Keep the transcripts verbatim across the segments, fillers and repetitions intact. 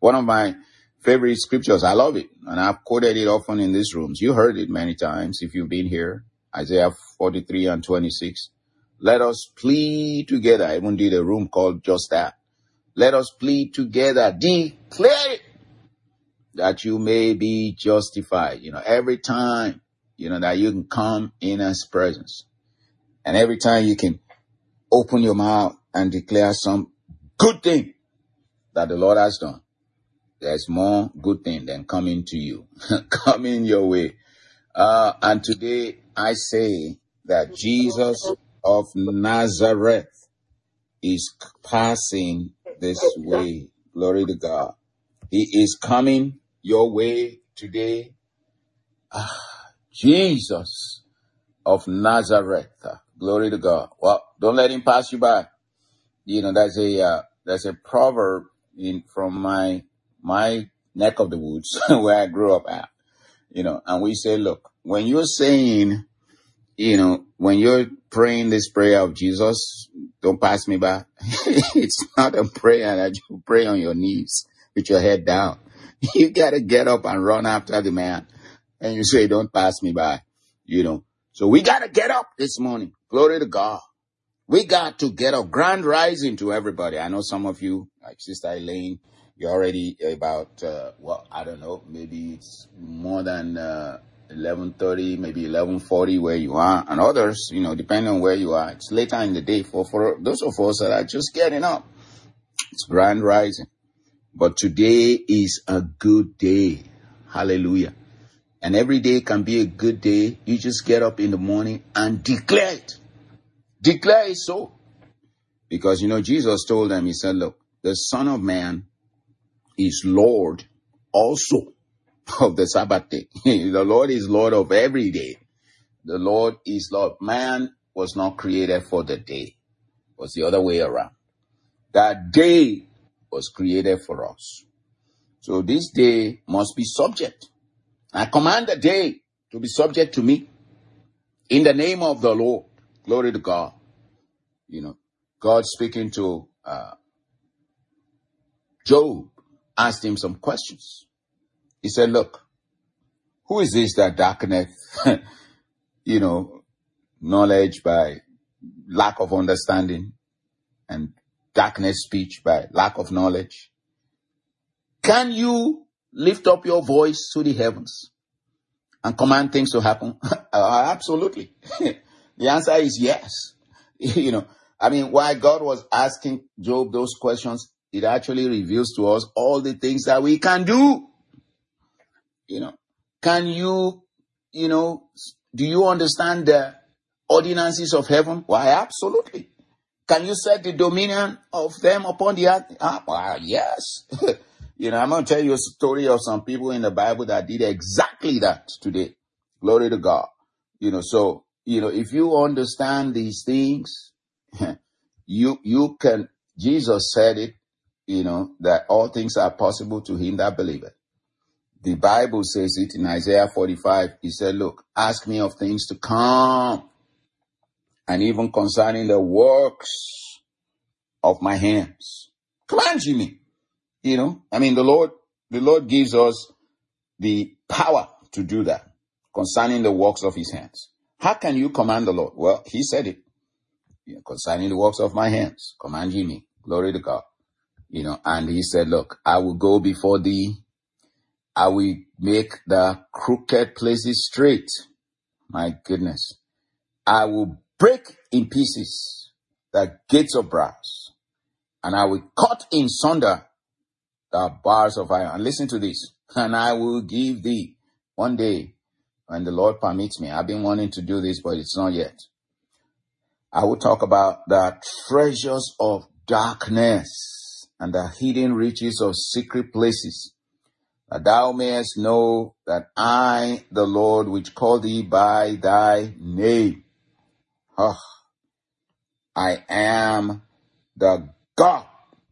one of my favorite scriptures. I love it. And I've quoted it often in these rooms. You heard it many times if you've been here. Isaiah forty-three and twenty-six. Let us plead together. I even did a room called just that. Let us plead together. Declare it, that you may be justified. You know, every time, you know, that you can come in His presence. And every time you can open your mouth and declare some good thing that the Lord has done. There's more good thing than coming to you, coming your way. Uh, and today I say that Jesus of Nazareth is passing this way. Glory to God. He is coming your way today. Ah, Jesus of Nazareth. Glory to God. Well, don't let Him pass you by. You know, there's a uh, there's a proverb in from my my neck of the woods where I grew up at. You know, and we say, look, when you're saying, you know, when you're praying this prayer of Jesus, don't pass me by. It's not a prayer that you pray on your knees with your head down. You got to get up and run after the man. And you say, don't pass me by, you know. So we got to get up this morning. Glory to God. We got to get up. Grand rising to everybody. I know some of you, like Sister Elaine, you're already about, uh, well, I don't know, maybe it's more than uh, eleven thirty, maybe eleven forty where you are. And others, you know, depending on where you are, it's later in the day. For, for those of us that are just getting up, it's grand rising. But today is a good day. Hallelujah. And every day can be a good day. You just get up in the morning and declare it. Declare it so. Because, you know, Jesus told them, He said, look, the Son of Man is Lord also of the Sabbath day. The Lord is Lord of every day. The Lord is Lord. Man was not created for the day. It was the other way around. That day was created for us. So this day must be subject. I command the day to be subject to me in the name of the Lord. Glory to God. You know, God speaking to uh, Job, asked him some questions. He said, look, who is this that darkeneth, you know, knowledge by lack of understanding, and darkness speech by lack of knowledge? Can you lift up your voice to the heavens and command things to happen? uh, absolutely. The answer is yes. You know, I mean, while God was asking Job those questions, it actually reveals to us all the things that we can do. You know, can you, you know, do you understand the ordinances of heaven? Why, absolutely. Can you set the dominion of them upon the earth? Ah, well, yes. You know, I'm going to tell you a story of some people in the Bible that did exactly that today. Glory to God. You know, so, you know, if you understand these things, you, you can, Jesus said it, you know, that all things are possible to him that believeth. The Bible says it in Isaiah forty-five. He said, look, ask me of things to come, and even concerning the works of my hands. Command you me. You know, I mean, the Lord, the Lord gives us the power to do that concerning the works of his hands. How can you command the Lord? Well, he said it. You know, concerning the works of my hands, command ye me. Glory to God. You know, and he said, look, I will go before thee. I will make the crooked places straight. My goodness. I will break in pieces the gates of brass, and I will cut in sunder the bars of iron. And listen to this. And I will give thee one day, when the Lord permits me. I've been wanting to do this, but it's not yet. I will talk about the treasures of darkness and the hidden riches of secret places, that thou mayest know that I, the Lord, which call thee by thy name, oh, I am the God.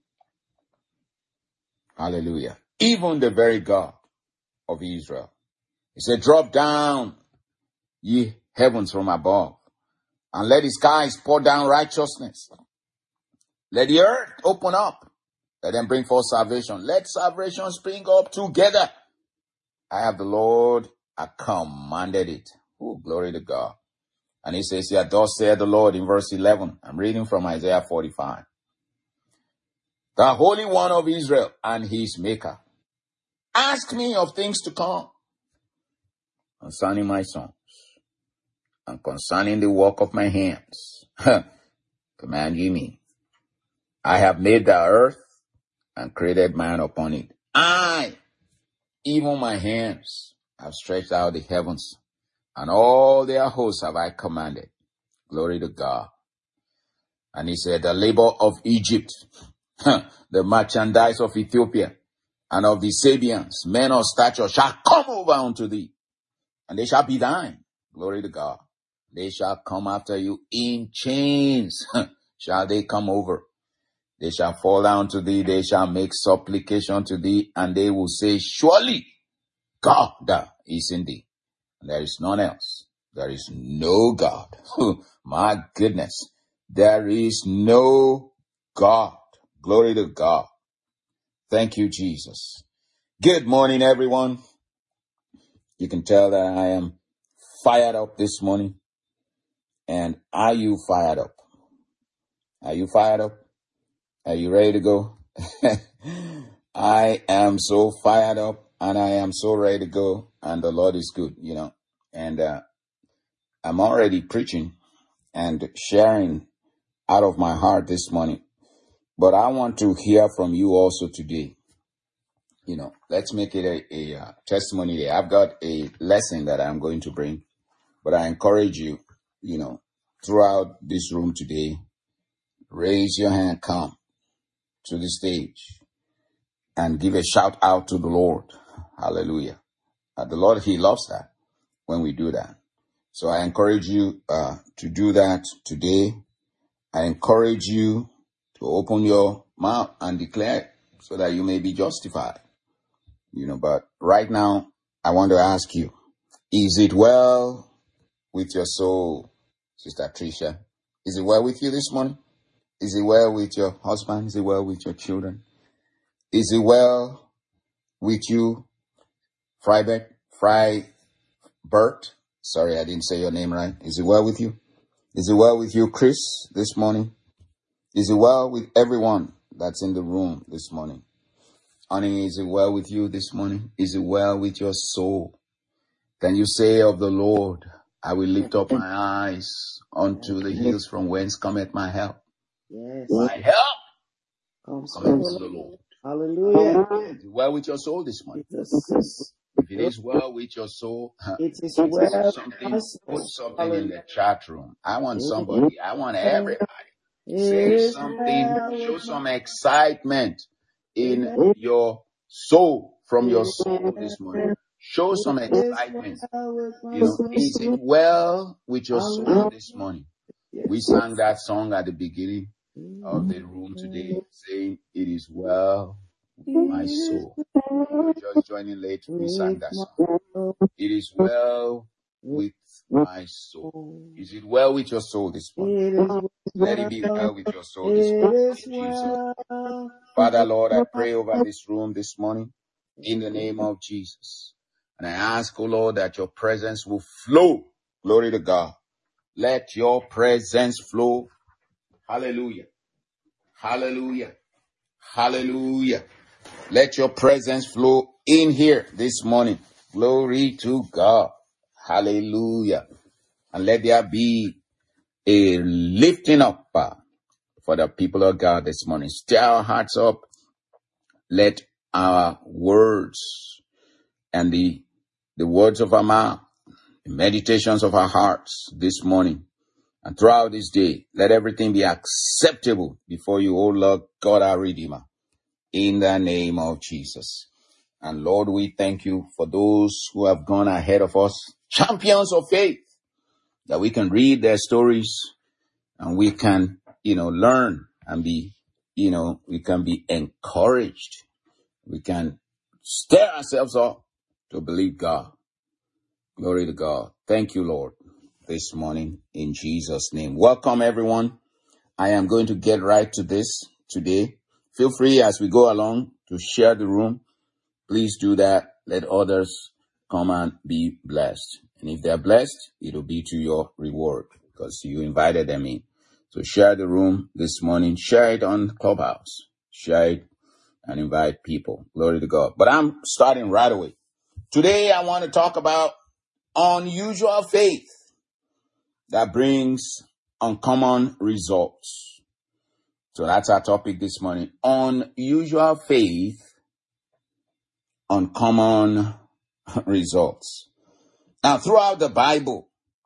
Hallelujah. Even the very God of Israel. He said, drop down, ye heavens from above, and let the skies pour down righteousness. Let the earth open up, Let them bring forth salvation. Let salvation spring up together. I have the Lord, I commanded it. Oh, glory to God. And he says, yeah, thus saith the Lord in verse eleven. I'm reading from Isaiah forty-five. The Holy One of Israel and his Maker. Ask me of things to come concerning my sons and concerning the work of my hands. Command ye me. I have made the earth and created man upon it. I, even my hands, have stretched out the heavens, and all their hosts have I commanded. Glory to God. And he said, the labor of Egypt, the merchandise of Ethiopia, and of the Sabians, men of stature, shall come over unto thee, and they shall be thine. Glory to God. They shall come after you in chains. Shall they come over? They shall fall down to thee. They shall make supplication to thee, and they will say, surely God is in thee. And there is none else. There is no God. My goodness. There is no God. Glory to God. Thank you, Jesus. Good morning, everyone. You can tell that I am fired up this morning. And are you fired up? Are you fired up? Are you ready to go? I am so fired up and I am so ready to go, and the Lord is good, you know. And uh, I'm already preaching and sharing out of my heart this morning. But I want to hear from you also today. You know, let's make it a, a uh, testimony day. I've got a lesson that I'm going to bring, but I encourage you, you know, throughout this room today, raise your hand, come to the stage and give a shout out to the Lord. Hallelujah. Uh, the Lord, he loves that when we do that. So I encourage you uh, to do that today. I encourage you to open your mouth and declare so that you may be justified. You know, but right now, I want to ask you, is it well with your soul, Sister Tricia? Is it well with you this morning? Is it well with your husband? Is it well with your children? Is it well with you, Frybert? Frybert? Sorry, I didn't say your name right. Is it well with you? Is it well with you, Chris, this morning? Is it well with everyone that's in the room this morning? Honey, is it well with you this morning? Is it well with your soul? Can you say of the Lord, I will lift up my eyes unto the hills from whence cometh my help? Yes. My help Comes cometh from from the the Lord. Hallelujah. Is it well with your soul this morning? Jesus. If it is well with your soul, It is put well something, with put us. something in Hallelujah. the chat room. I want somebody, I want everybody. It Say is something, well show with some excitement in Amen. your soul, from your It soul this morning. Show some is excitement. well with my You know, is it well with your soul Hallelujah. this morning? Yes. We sang that song at the beginning of the room today, saying, it is well with my soul. You're just joining late, we sang that song. It is well with my soul. Is it well with your soul this morning? It is well. Let it be well with your soul this It morning. is In Jesus. well. Father, Lord, I pray over this room this morning in the name of Jesus. And I ask, oh Lord, that your presence will flow. Glory to God. Let your presence flow. Hallelujah. Hallelujah. Hallelujah. Let your presence flow in here this morning. Glory to God. Hallelujah. And let there be a lifting up uh, for the people of God this morning. Stir our hearts up. Let our words and the, the words of our mouth, the meditations of our hearts this morning and throughout this day, let everything be acceptable before you, O Lord God, our Redeemer, in the name of Jesus. And Lord, we thank you for those who have gone ahead of us, champions of faith, that we can read their stories and we can, you know, learn and be, you know, we can be encouraged. We can stir ourselves up to believe God. Glory to God. Thank you, Lord, this morning in Jesus' name. Welcome, everyone. I am going to get right to this today. feel free as we go along to share the room. Please do that. Let others come and be blessed. And if they're blessed, it'll be to your reward because you invited them in. So share the room this morning. Share it on Clubhouse. Share it and invite people. Glory to God. But I'm starting right away. Today I want to talk about unusual faith that brings uncommon results. So that's our topic this morning. Unusual faith, uncommon results. Now, throughout the Bible,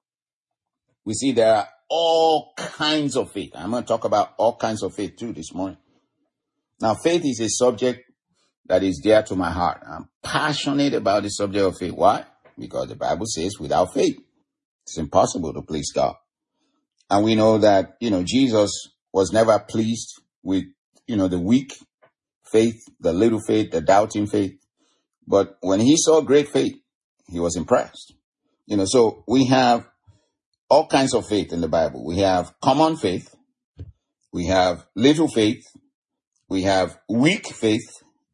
we see there are all kinds of faith. I'm going to talk about all kinds of faith too this morning. Now, faith is a subject that is dear to my heart. I'm passionate about the subject of faith. Why? Because the Bible says without faith, it's impossible to please God. And we know that, you know, Jesus was never pleased with, you know, the weak faith, the little faith, the doubting faith. But when he saw great faith, he was impressed. You know, so we have all kinds of faith in the Bible. We have common faith. We have little faith. We have weak faith,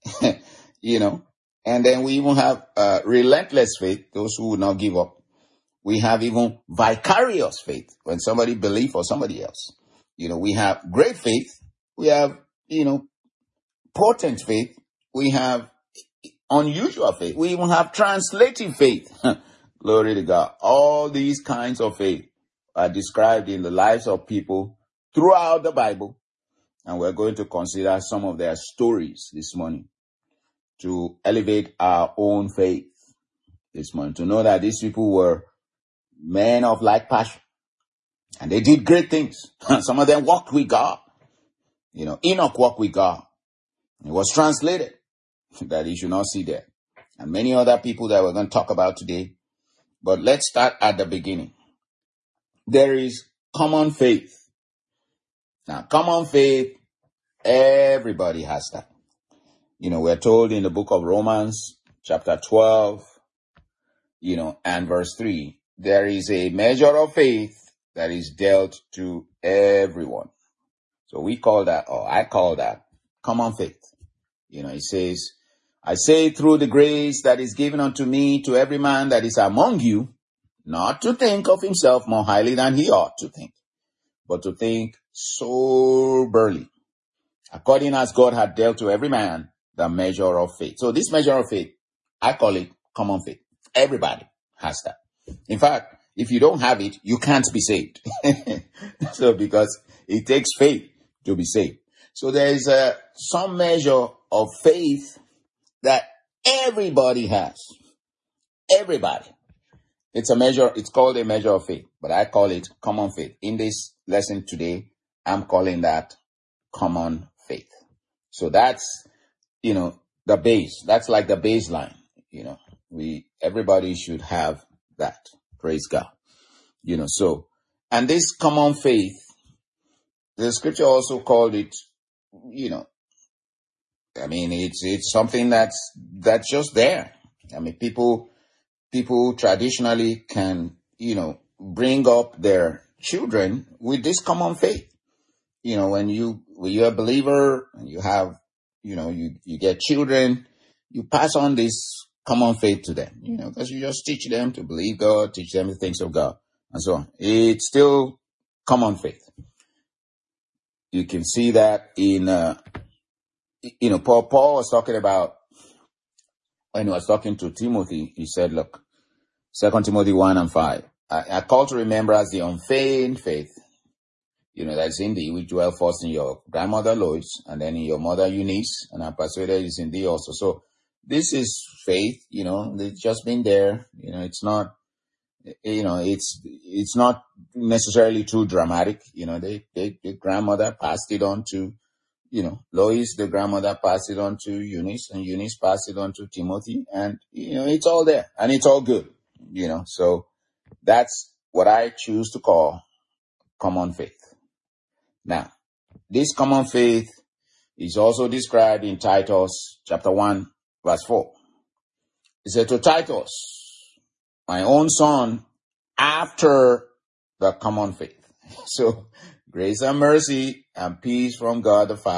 you know, and then we even have uh, relentless faith, those who will not give up. We have even vicarious faith, when somebody believes for somebody else. You know, we have great faith. We have, you know, potent faith. We have unusual faith. We even have translative faith. Glory to God. All these kinds of faith are described in the lives of people throughout the Bible. And we're going to consider some of their stories this morning to elevate our own faith this morning. To know that these people were men of like passion. And they did great things. Some of them walked with God. You know, Enoch walked with God. It was translated that he should not see death. And many other people that we're going to talk about today. But let's start at the beginning. There is common faith. Now, common faith, everybody has that. You know, we're told in the book of Romans, chapter twelve, you know, and verse three, there is a measure of faith that is dealt to everyone. So we call that, or I call that, common faith. You know, it says, I say through the grace that is given unto me to every man that is among you, not to think of himself more highly than he ought to think, but to think soberly, according as God had dealt to every man the measure of faith. So this measure of faith, I call it common faith. Everybody has that. In fact, if you don't have it, you can't be saved. So because it takes faith to be saved. So there is a, some measure of faith that everybody has. Everybody. It's a measure, it's called a measure of faith, but I call it common faith. In this lesson today, I'm calling that common faith. So that's, you know, the base. That's like the baseline. You know, we, everybody should have that. Praise God. You know, so, and this common faith, the scripture also called it, you know, I mean, it's, it's something that's, that's just there. I mean, people, people traditionally can, you know, bring up their children with this common faith. You know, when you, when you're a believer and you have, you know, you, you get children, you pass on this common faith to them, you know, because you just teach them to believe God, teach them the things of God, and so on. It's still common faith. You can see that in, uh, you know, Paul, Paul was talking about, when he was talking to Timothy, he said, look, Second Timothy one and five, I, I call to remembrance the unfeigned faith, you know, that's in thee, which dwell first in your grandmother Lois, and then in your mother Eunice, and I'm persuaded it's in thee also. So this is faith, you know, it's just been there, you know, it's not, you know, it's, it's not necessarily too dramatic, you know, they, they, the grandmother passed it on to, you know, Lois, the grandmother passed it on to Eunice, and Eunice passed it on to Timothy, and, you know, it's all there, and it's all good, you know, so that's what I choose to call common faith. Now, this common faith is also described in Titus chapter one, verse four. It said to Titus, my own son, after the common faith. So, grace and mercy and peace from God the Father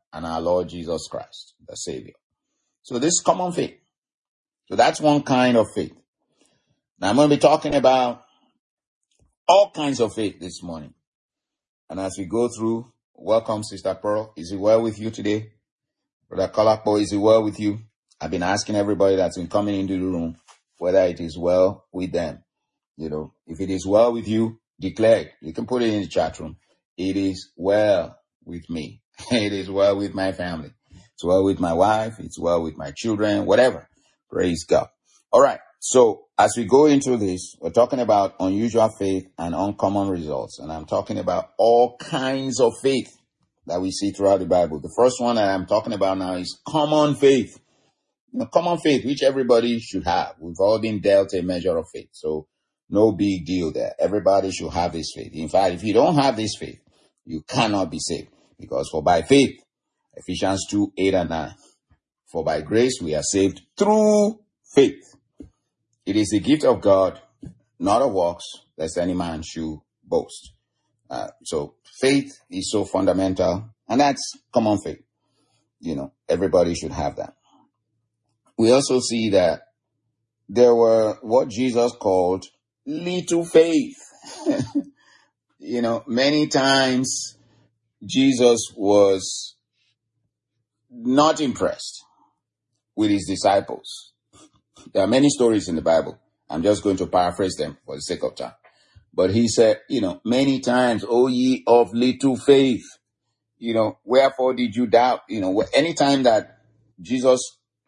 and our Lord Jesus Christ, the Savior. So this is common faith. So that's one kind of faith. Now I'm going to be talking about all kinds of faith this morning. And as we go through, welcome Sister Pearl. Is it well with you today? Brother Kolapo, is it well with you? I've been asking everybody that's been coming into the room whether it is well with them. You know, if it is well with you, declare it. You can put it in the chat room. It is well with me. It is well with my family. It's well with my wife. It's well with my children, whatever. Praise God. All right. So as we go into this, we're talking about unusual faith and uncommon results. And I'm talking about all kinds of faith that we see throughout the Bible. The first one that I'm talking about now is common faith. You know, common faith, which everybody should have. We've all been dealt a measure of faith. So no big deal there. Everybody should have this faith. In fact, if you don't have this faith, you cannot be saved. Because for by faith, Ephesians two, eight and nine, for by grace we are saved through faith. It is the gift of God, not of works, lest any man should boast. Uh, so faith is so fundamental, and that's common faith. You know, everybody should have that. We also see that there were what Jesus called little faith. You know, many times Jesus was not impressed with his disciples. There are many stories in the Bible. I'm just going to paraphrase them for the sake of time. But he said, you know, many times, O ye of little faith, you know, wherefore did you doubt? You know, anytime that Jesus,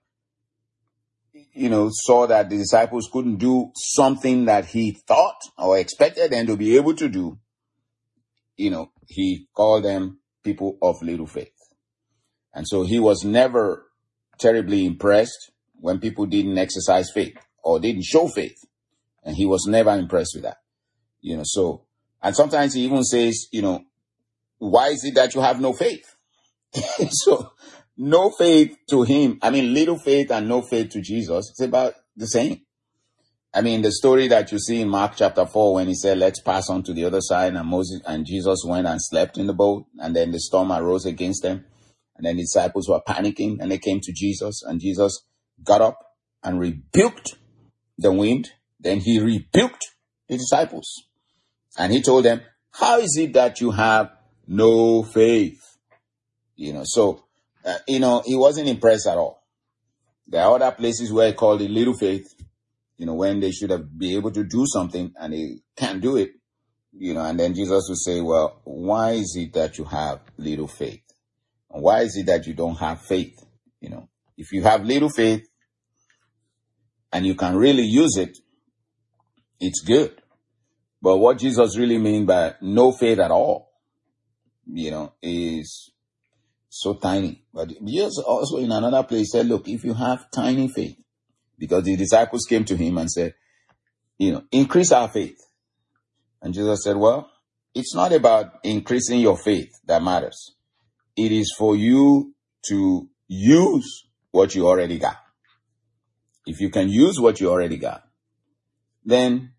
you know, saw that the disciples couldn't do something that he thought or expected them to be able to do, you know, he called them people of little faith. And so he was never terribly impressed when people didn't exercise faith or didn't show faith. And he was never impressed with that. You know, so, and sometimes he even says, you know, why is it that you have no faith? So, no faith to him, I mean, little faith and no faith to Jesus, it's about the same. I mean, the story that you see in Mark chapter four, when he said, let's pass on to the other side, and Moses and Jesus went and slept in the boat, and then the storm arose against them, and then the disciples were panicking, and they came to Jesus, and Jesus got up and rebuked the wind. Then he rebuked the disciples, and he told them, how is it that you have no faith? You know, so, uh, you know, he wasn't impressed at all. There are other places where he called it little faith, you know, when they should have been able to do something and they can't do it, you know, and then Jesus would say, well, why is it that you have little faith? And why is it that you don't have faith? You know, if you have little faith and you can really use it, it's good. But what Jesus really means by no faith at all, you know, is so tiny. But Jesus also in another place said, look, if you have tiny faith, because the disciples came to him and said, you know, increase our faith. And Jesus said, well, it's not about increasing your faith that matters. It is for you to use what you already got. If you can use what you already got, then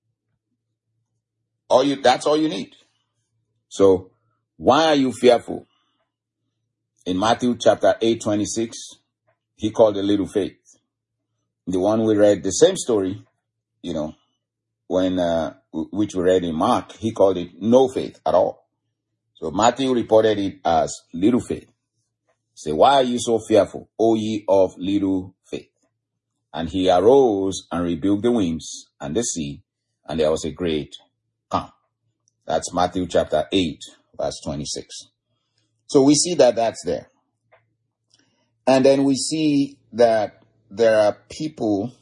all you, that's all you need. So why are you fearful? In Matthew chapter eight, twenty-six, he called it little faith. The one we read, the same story, you know, when, uh, which we read in Mark, he called it no faith at all. So Matthew reported it as little faith. Say, why are you so fearful, O ye of little faith? And he arose and rebuked the winds and the sea, and there was a great calm. That's Matthew chapter eight, verse twenty-six. So we see that that's there. And then we see that there are people,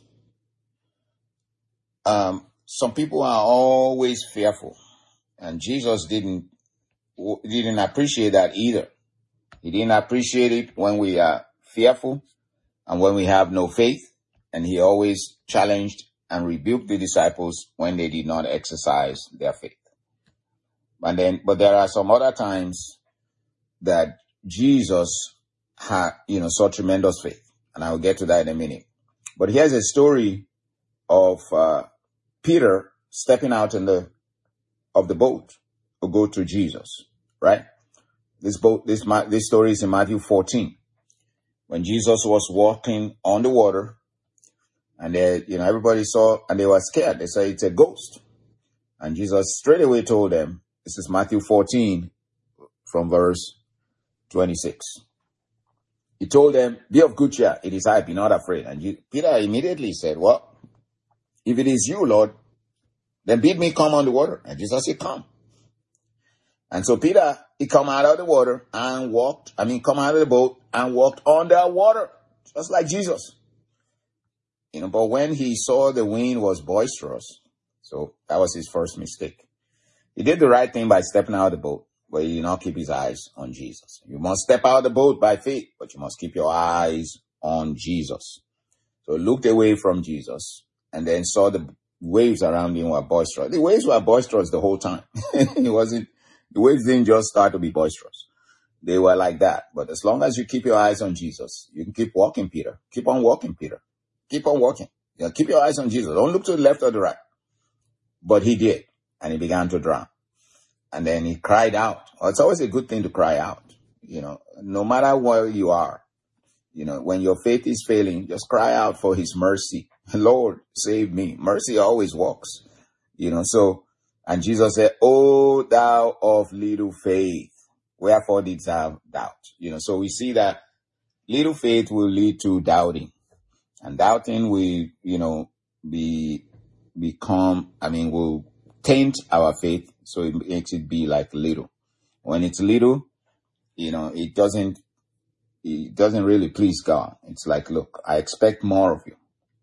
um, some people are always fearful. And Jesus didn't, didn't appreciate that either. He didn't appreciate it when we are fearful and when we have no faith. And he always challenged and rebuked the disciples when they did not exercise their faith. And then, but there are some other times that Jesus had, you know, saw tremendous faith. And I will get to that in a minute. But here's a story of uh, Peter stepping out in the of the boat to go to Jesus, right? This boat, this, Ma- this story is in Matthew fourteen. When Jesus was walking on the water, and they, you know, everybody saw, and they were scared. They said it's a ghost. And Jesus straight away told them, this is Matthew fourteen from verse twenty-six. He told them, be of good cheer. It is I, be not afraid. And Je- Peter immediately said, well, if it is you, Lord, then bid me come on the water. And Jesus said, come. And so Peter, he come out of the water and walked, I mean, come out of the boat and walked on the water, just like Jesus. You know, but when he saw the wind was boisterous, so that was his first mistake. He did the right thing by stepping out of the boat, but he did not keep his eyes on Jesus. You must step out of the boat by faith, but you must keep your eyes on Jesus. So he looked away from Jesus and then saw the waves around him were boisterous. The waves were boisterous the whole time. It wasn't, the waves didn't just start to be boisterous. They were like that. But as long as you keep your eyes on Jesus, you can keep walking, Peter. Keep on walking, Peter. Keep on walking. You know, keep your eyes on Jesus. Don't look to the left or the right. But he did. And he began to drown. And then he cried out. Well, it's always a good thing to cry out. You know, no matter where you are, you know, when your faith is failing, just cry out for his mercy. Lord, save me. Mercy always works. You know, so, and Jesus said, "O thou of little faith, wherefore didst thou doubt?" You know, so we see that little faith will lead to doubting. And doubting will, you know, be, become, I mean, will taint our faith. So it makes it be like little. When it's little, you know, it doesn't, it doesn't really please God. It's like, look, I expect more of you.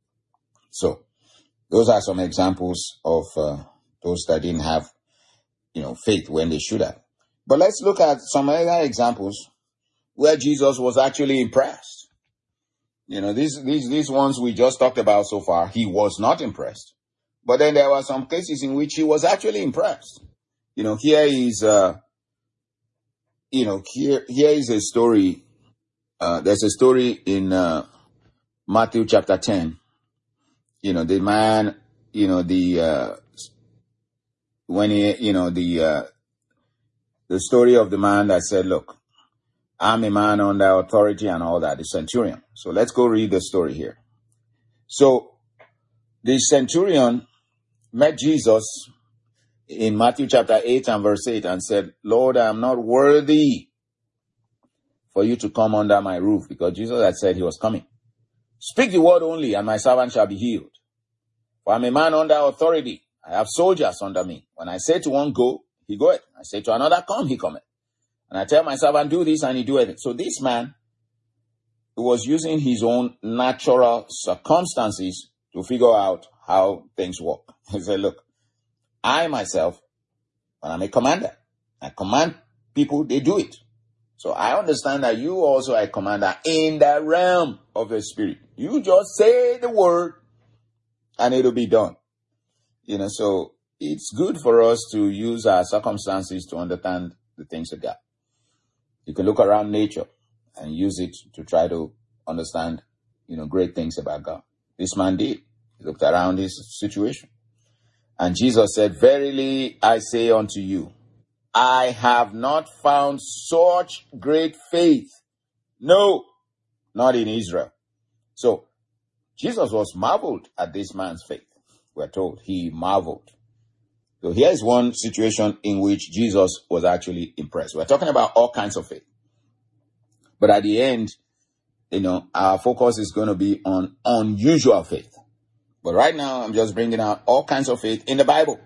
So those are some examples of uh, those that didn't have, you know, faith when they should have. But let's look at some other examples where Jesus was actually impressed. You know, these, these, these ones we just talked about so far, he was not impressed. But then there were some cases in which he was actually impressed. You know, here is, uh, you know, here, here is a story. Uh, there's a story in, uh, Matthew chapter ten. You know, the man, you know, the, uh, when he, you know, the, uh, the story of the man that said, look, I'm a man under authority and all that, the centurion. So let's go read the story here. So the centurion met Jesus in Matthew chapter eight and verse eight and said, Lord, I am not worthy for you to come under my roof, because Jesus had said he was coming. Speak the word only and my servant shall be healed. For I'm a man under authority. I have soldiers under me. When I say to one, go, he goeth. I say to another, come, he cometh. And I tell my servant, do this, and he doeth it. So this man was using his own natural circumstances to figure out how things work. He said, look, I myself, when I'm a commander, I command people, they do it. So I understand that you also are a commander in the realm of the spirit. You just say the word and it'll be done. You know, so it's good for us to use our circumstances to understand the things of God. You can look around nature and use it to try to understand, you know, great things about God. This man did. He looked around his situation. And Jesus said, verily I say unto you, I have not found such great faith. No, not in Israel. So Jesus was marveled at this man's faith. We're told he marveled. So here's one situation in which Jesus was actually impressed. We're talking about all kinds of faith. But at the end, you know, our focus is going to be on unusual faith. But right now, I'm just bringing out all kinds of faith in the Bible.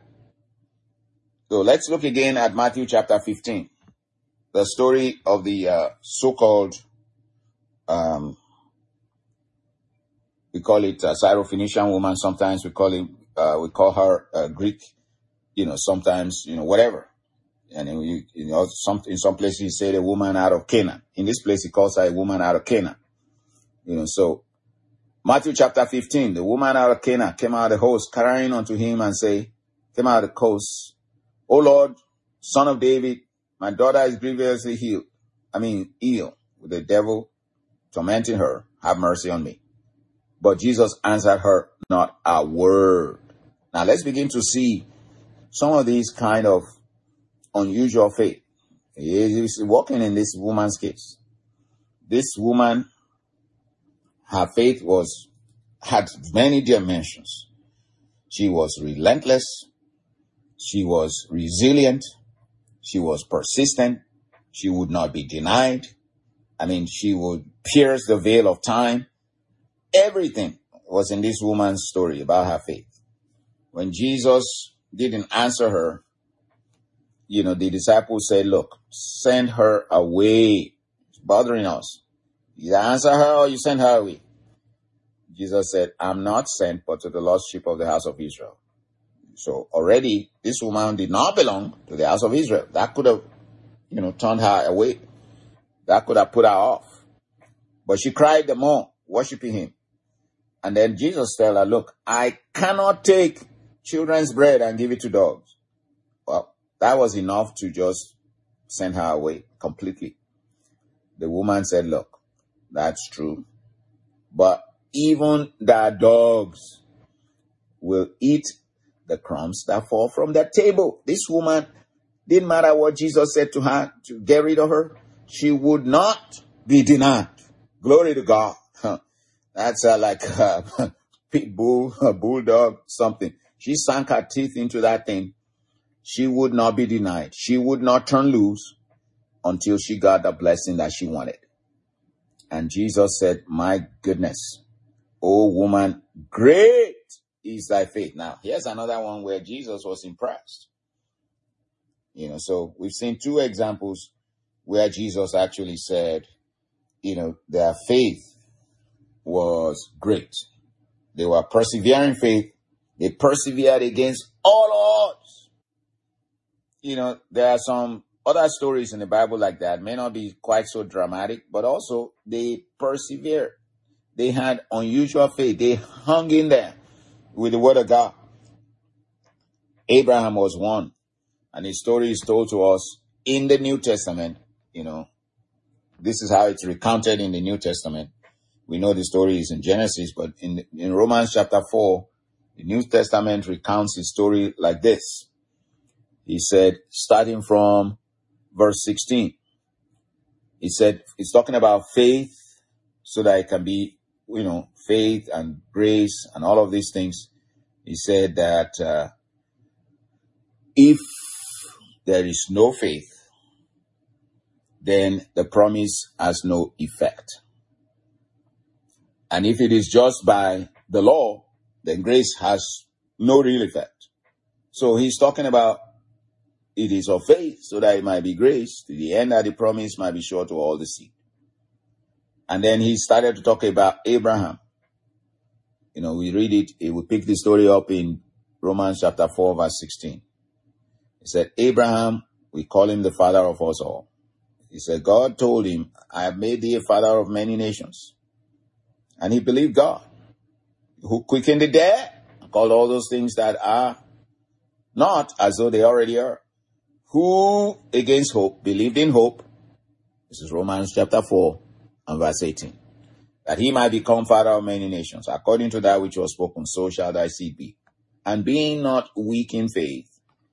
So let's look again at Matthew chapter fifteen. The story of the uh, so-called, um, we call it a Syrophoenician woman. Sometimes we call him, uh, we call her uh, Greek. You know, sometimes, you know, whatever. And then you, you know, some, in some places he said a woman out of Canaan. In this place he calls her a woman out of Canaan. You know, so Matthew chapter fifteen, the woman out of Canaan came out of the host, crying unto him and say, came out of the coast, O Lord, Son of David, my daughter is grievously healed. I mean, ill with the devil tormenting her. Have mercy on me. But Jesus answered her not a word. Now let's begin to see some of these kind of unusual faith. He is walking in this woman's case. This woman, her faith was, had many dimensions. She was relentless. She was resilient. She was persistent. She would not be denied. I mean, she would pierce the veil of time. Everything was in this woman's story about her faith. When Jesus didn't answer her, you know, the disciples said, look, send her away. It's bothering us. You answer her or you send her away. Jesus said, I'm not sent but to the lost sheep of the house of Israel. So already this woman did not belong to the house of Israel. That could have, you know, turned her away. That could have put her off. But she cried the more, worshiping him. And then Jesus told her, look, I cannot take children's bread and give it to dogs. Well, that was enough to just send her away completely. The woman said, look, that's true. But even the dogs will eat the crumbs that fall from their table. This woman, didn't matter what Jesus said to her to get rid of her, she would not be denied. Glory to God. That's uh, like a pit bull, a bulldog, something. She sank her teeth into that thing. She would not be denied. She would not turn loose until she got the blessing that she wanted. And Jesus said, my goodness, oh woman, great is thy faith. Now, here's another one where Jesus was impressed. You know, so we've seen two examples where Jesus actually said, you know, their faith was great. They were persevering faith. They persevered against all odds. You know, there are some other stories in the Bible like that. May not be quite so dramatic, but also they persevered. They had unusual faith. They hung in there with the word of God. Abraham was one, and his story is told to us in the New Testament. You know, this is how it's recounted in the New Testament. We know the story is in Genesis, but in, in Romans chapter four, the New Testament recounts his story like this. He said, starting from verse sixteen, he said, he's talking about faith so that it can be, you know, faith and grace and all of these things. He said that uh, if there is no faith, then the promise has no effect. And if it is just by the law, then grace has no real effect. So he's talking about it is of faith so that it might be grace to the end that the promise might be sure to all the seed. And then he started to talk about Abraham. You know, we read it, we pick the story up in Romans chapter four, verse sixteen. He said, Abraham, we call him the father of us all. He said, God told him, I have made thee a father of many nations. And he believed God, who quickened the dead, called all those things that are not as though they already are. Who against hope believed in hope. This is Romans chapter four and verse eighteen. That he might become father of many nations. According to that which was spoken, so shall thy seed be. And being not weak in faith,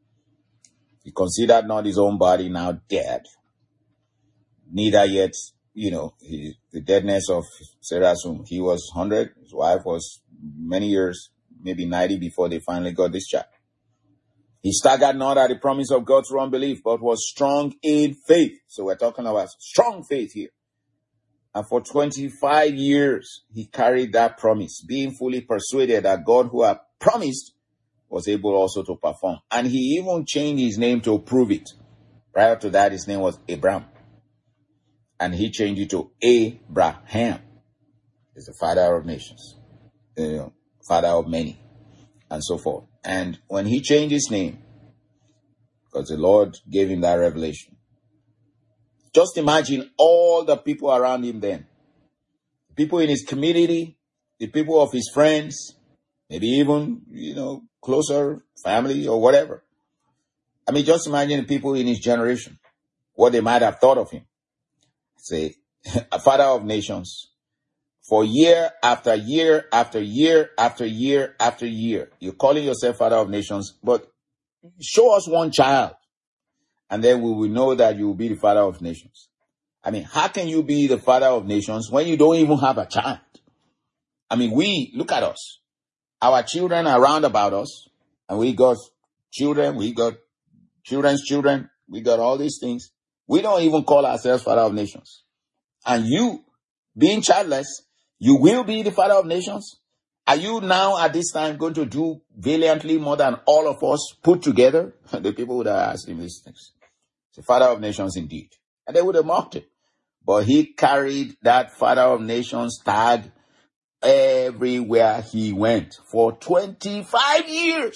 he considered not his own body now dead, neither yet, you know, he, the deadness of Sarah's womb. He was one hundred, his wife was many years, maybe ninety before they finally got this child. He staggered not at the promise of God through unbelief, but was strong in faith. So we're talking about strong faith here. And for twenty-five years, he carried that promise, being fully persuaded that God who had promised was able also to perform. And he even changed his name to prove it. Prior to that, his name was Abraham. And he changed it to Abraham. He's the father of nations, you know, father of many, and so forth. And when he changed his name, because the Lord gave him that revelation, just imagine all the people around him then. People in his community, the people of his friends, maybe even, you know, closer family or whatever. I mean, just imagine the people in his generation, what they might have thought of him. Say, a father of nations. For year after year after year after year after year, you're calling yourself father of nations, but show us one child. and then we will know that you will be the father of nations. I mean, how can you be the father of nations when you don't even have a child? I mean, we, look at us. Our children are round about us, and we got children, we got children's children, we got all these things. We don't even call ourselves father of nations. And you, being childless, you will be the father of nations? Are you now at this time going to do valiantly more than all of us put together? The people would have asked him these things. The father of nations indeed. And they would have mocked him. But he carried that father of nations tag everywhere he went for twenty-five years.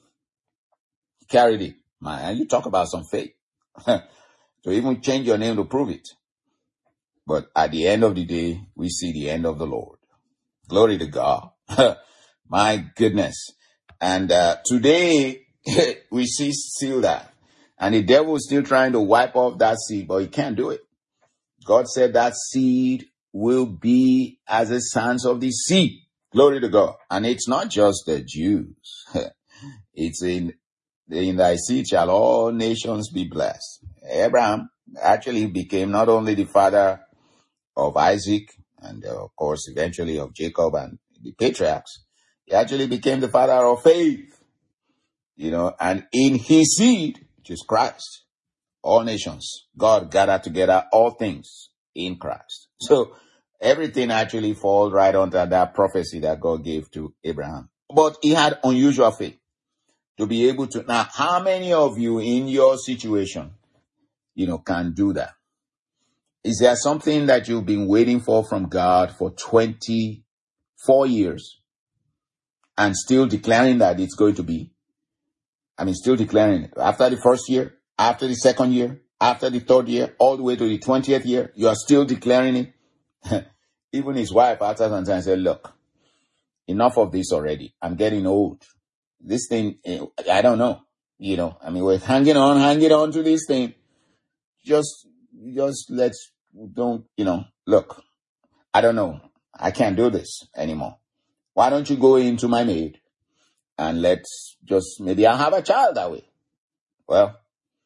He carried it. Man, and you talk about some faith. To even change your name to prove it. But at the end of the day, we see the end of the Lord. Glory to God. My goodness. And uh, today, we see still that. And the devil is still trying to wipe off that seed, but he can't do it. God said that seed will be as the sands of the sea. Glory to God. And it's not just the Jews. It's in, in thy seed shall all nations be blessed. Abraham actually became not only the father of Isaac and uh, of course eventually of Jacob and the patriarchs, he actually became the father of faith. You know, and in his seed, which is Christ, all nations, God gathered together all things in Christ. So everything actually falls right under that prophecy that God gave to Abraham. But he had unusual faith to be able to. Now, how many of you in your situation, you know, can do that? Is there something that you've been waiting for from God for twenty-four years and still declaring that it's going to be? I mean, still declaring it. After the first year, after the second year, after the third year, all the way to the twentieth year, you are still declaring it. Even his wife after some time said, look, enough of this already. I'm getting old. This thing, I don't know. You know, I mean, we're hanging on, hanging on to this thing. Just, just let's, don't, you know, look, I don't know. I can't do this anymore. Why don't you go into my maid and let's just, maybe I'll have a child that way. Well,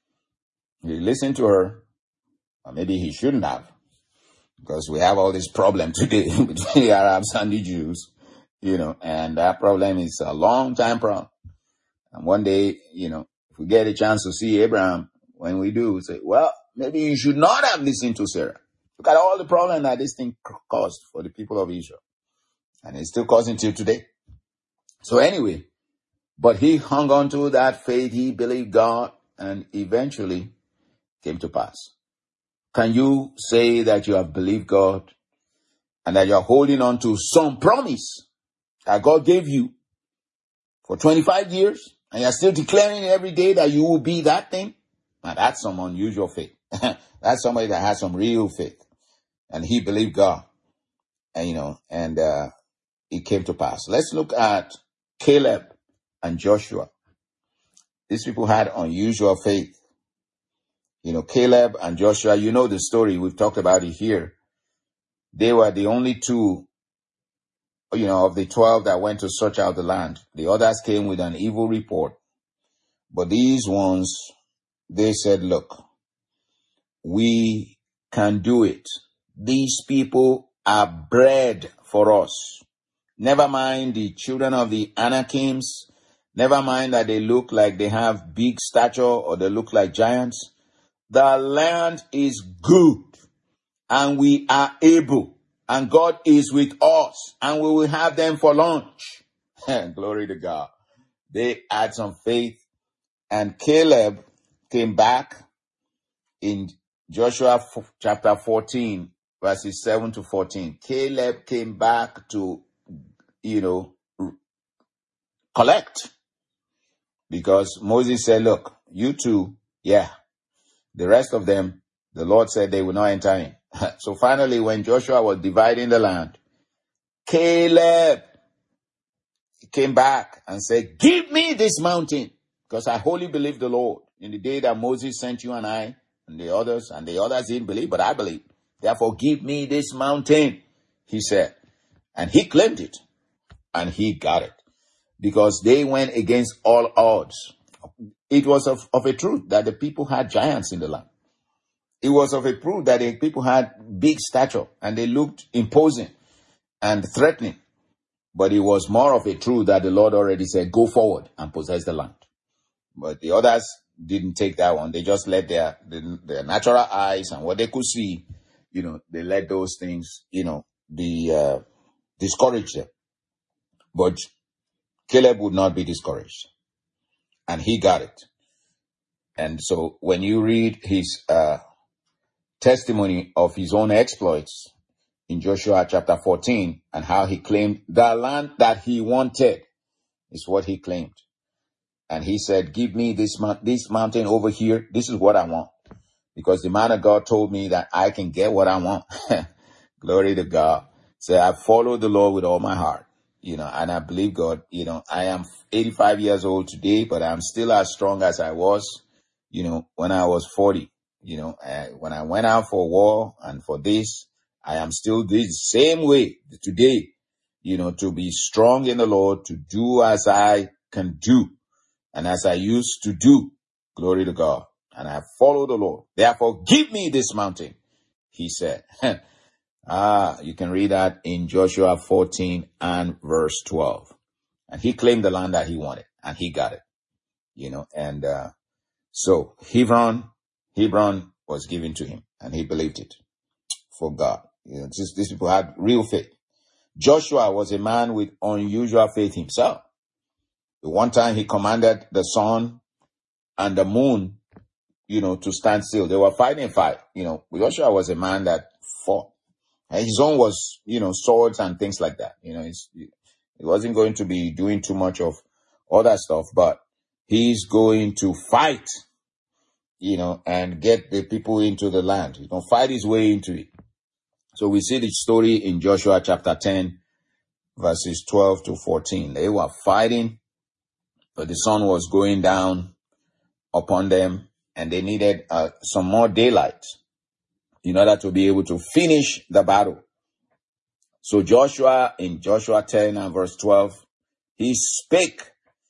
he listened to her, or maybe he shouldn't have, because we have all this problem today between the Arabs and the Jews, you know, and that problem is a long time problem. And one day, you know, if we get a chance to see Abraham, when we do, we say, well, maybe you should not have listened to Sarah. Look at all the problem that this thing caused for the people of Israel. And it's still causing till today. So anyway, but he hung on to that faith. He believed God and eventually came to pass. Can you say that you have believed God and that you are holding on to some promise that God gave you for twenty-five years and you're still declaring every day that you will be that thing? Now that's some unusual faith. That's somebody that has some real faith. And he believed God. And, you know, and uh, it came to pass. Let's look at Caleb and Joshua. These people had unusual faith. You know, Caleb and Joshua, you know the story. We've talked about it here. They were the only two, you know, of the twelve that went to search out the land. The others came with an evil report. But these ones, they said, look, we can do it. These people are bred for us. Never mind the children of the Anakims. Never mind that they look like they have big stature or they look like giants. The land is good and we are able and God is with us and we will have them for lunch. Glory to God. They had some faith and Caleb came back in Joshua chapter fourteen, verses seven to fourteen. Caleb came back to, you know, collect because Moses said, look, you two, yeah. The rest of them, the Lord said they will not enter in. So finally, when Joshua was dividing the land, Caleb came back and said, give me this mountain, because I wholly believe the Lord. In the day that Moses sent you and I and the others, and the others didn't believe, but I believe. Therefore, give me this mountain, he said. And he claimed it. And he got it. Because they went against all odds. it was of, of a truth that the people had giants in the land. It was of a proof that the people had big stature and they looked imposing and threatening. But it was more of a truth that the Lord already said, go forward and possess the land. But the others didn't take that one. They just let their, their, their natural eyes and what they could see, you know, they let those things, you know, be uh, discourage them. But Caleb would not be discouraged. And he got it. And so when you read his uh, testimony of his own exploits in Joshua chapter fourteen and how he claimed the land that he wanted is what he claimed. And he said, give me this, mo- this mountain over here. This is what I want. Because the man of God told me that I can get what I want. Glory to God. So I followed the Lord with all my heart, you know, and I believe God. You know, I am eighty-five years old today, but I'm still as strong as I was, you know, when I was forty. You know, uh, when I went out for war and for this, I am still this same way today, you know, to be strong in the Lord, to do as I can do and as I used to do. Glory to God. And I follow the Lord. Therefore, give me this mountain, he said. ah, you can read that in Joshua fourteen and verse twelve. And he claimed the land that he wanted and he got it, you know, and, uh, so Hebron, Hebron was given to him and he believed it for God. You know, just, these people had real faith. Joshua was a man with unusual faith himself. The one time he commanded the sun and the moon, you know, to stand still. They were fighting a fight. You know, Joshua was a man that fought. And his own was, you know, swords and things like that. You know, he's, he wasn't going to be doing too much of all that stuff, but he's going to fight, you know, and get the people into the land. He's going to fight his way into it. So we see the story in Joshua chapter ten, verses twelve to fourteen. They were fighting, but the sun was going down upon them and they needed uh, some more daylight in order to be able to finish the battle. So Joshua, in Joshua ten and verse twelve, he spake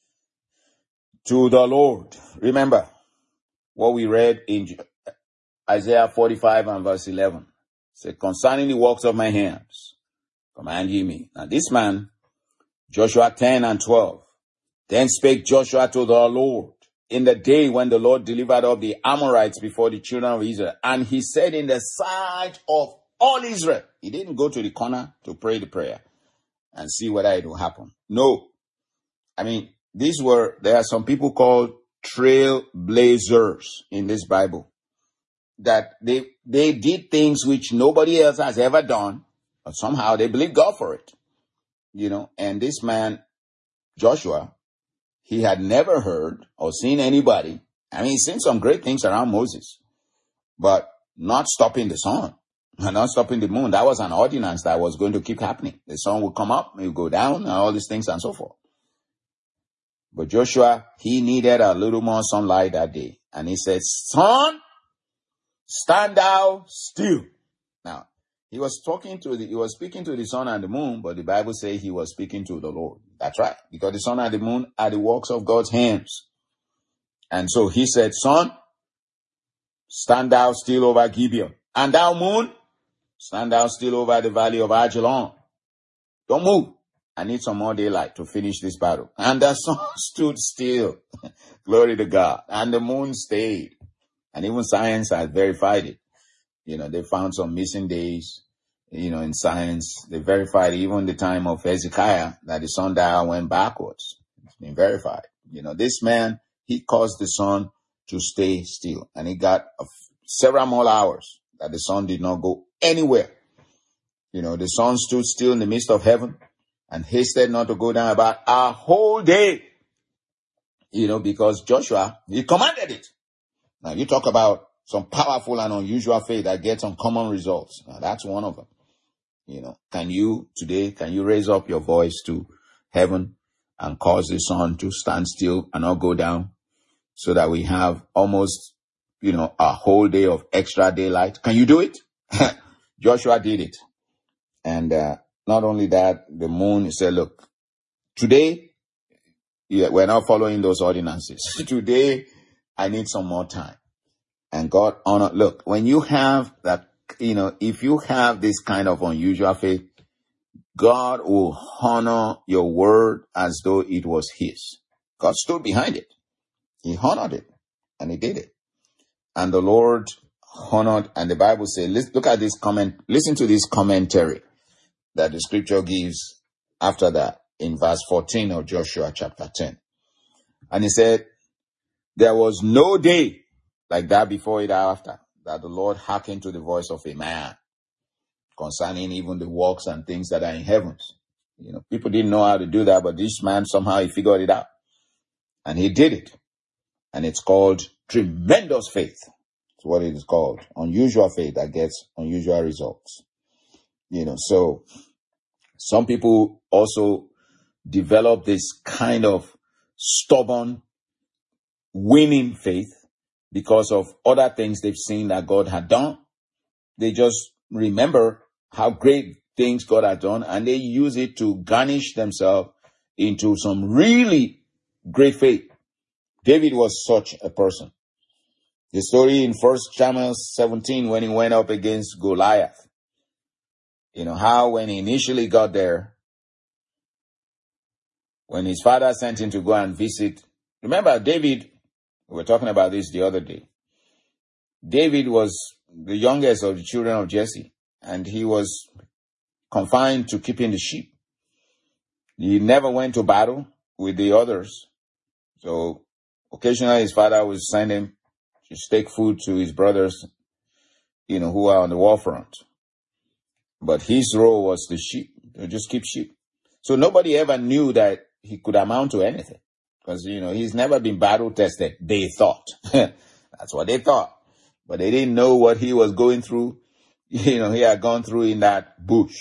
to the Lord. Remember what we read in Isaiah forty-five and verse eleven. It said, concerning the works of my hands, command ye me. Now this man, Joshua ten and twelve, then spake Joshua to the Lord in the day when the Lord delivered up the Amorites before the children of Israel. And he said in the sight of all Israel, he didn't go to the corner to pray the prayer and see whether it will happen. No. I mean, these were, there are some people called trailblazers in this Bible that they, they did things which nobody else has ever done, but somehow they believe God for it, you know, and this man, Joshua, he had never heard or seen anybody. I mean, he's seen some great things around Moses, but not stopping the sun, not stopping the moon. That was an ordinance that was going to keep happening. The sun would come up, it would go down, and all these things and so forth. But Joshua, he needed a little more sunlight that day. And he said, sun, stand thou still. Now, he was talking to the, he was speaking to the sun and the moon, but the Bible says he was speaking to the Lord. That's right. Because the sun and the moon are the works of God's hands. And so he said, sun, stand thou still over Gibeon. And thou moon, stand thou still over the valley of Ajalon. Don't move. I need some more daylight to finish this battle. And the sun stood still. Glory to God. And the moon stayed. And even science has verified it. You know, they found some missing days, you know, in science. They verified even the time of Hezekiah that the sundial went backwards. It's been verified. You know, this man, he caused the sun to stay still. And he got a f- several more hours that the sun did not go anywhere. You know, the sun stood still in the midst of heaven and hasted not to go down about a whole day. You know, because Joshua, he commanded it. Now you talk about some powerful and unusual faith that gets uncommon results. Now, that's one of them. You know, can you today, can you raise up your voice to heaven and cause the sun to stand still and not go down so that we have almost, you know, a whole day of extra daylight? Can you do it? Joshua did it. And uh, not only that, the moon said, look, today Yeah, we're not following those ordinances. Today, I need some more time. And God honor. Look, when you have that, you know, if you have this kind of unusual faith, God will honor your word as though it was his. God stood behind it. He honored it. And he did it. And the Lord honored, and the Bible says, let's look at this comment, listen to this commentary that the scripture gives after that in verse fourteen of Joshua chapter ten. And he said, there was no day like that before it or after that the Lord hearkened to the voice of a man concerning even the works and things that are in heavens. You know, people didn't know how to do that, but this man somehow he figured it out. And he did it. And it's called tremendous faith. It's what it is called. Unusual faith that gets unusual results. You know, so some people also develop this kind of stubborn, winning faith because of other things they've seen that God had done. They just remember how great things God had done, and they use it to garnish themselves into some really great faith. David was such a person. The story in First Samuel seventeen, when he went up against Goliath, you know, how when he initially got there, when his father sent him to go and visit, remember David, we were talking about this the other day. David was the youngest of the children of Jesse, and he was confined to keeping the sheep. He never went to battle with the others. So occasionally his father would send him to take food to his brothers, you know, who are on the war front. But his role was the sheep, to just keep sheep. So nobody ever knew that he could amount to anything. Because, you know, he's never been battle tested, they thought. That's what they thought. But they didn't know what he was going through. You know, he had gone through in that bush.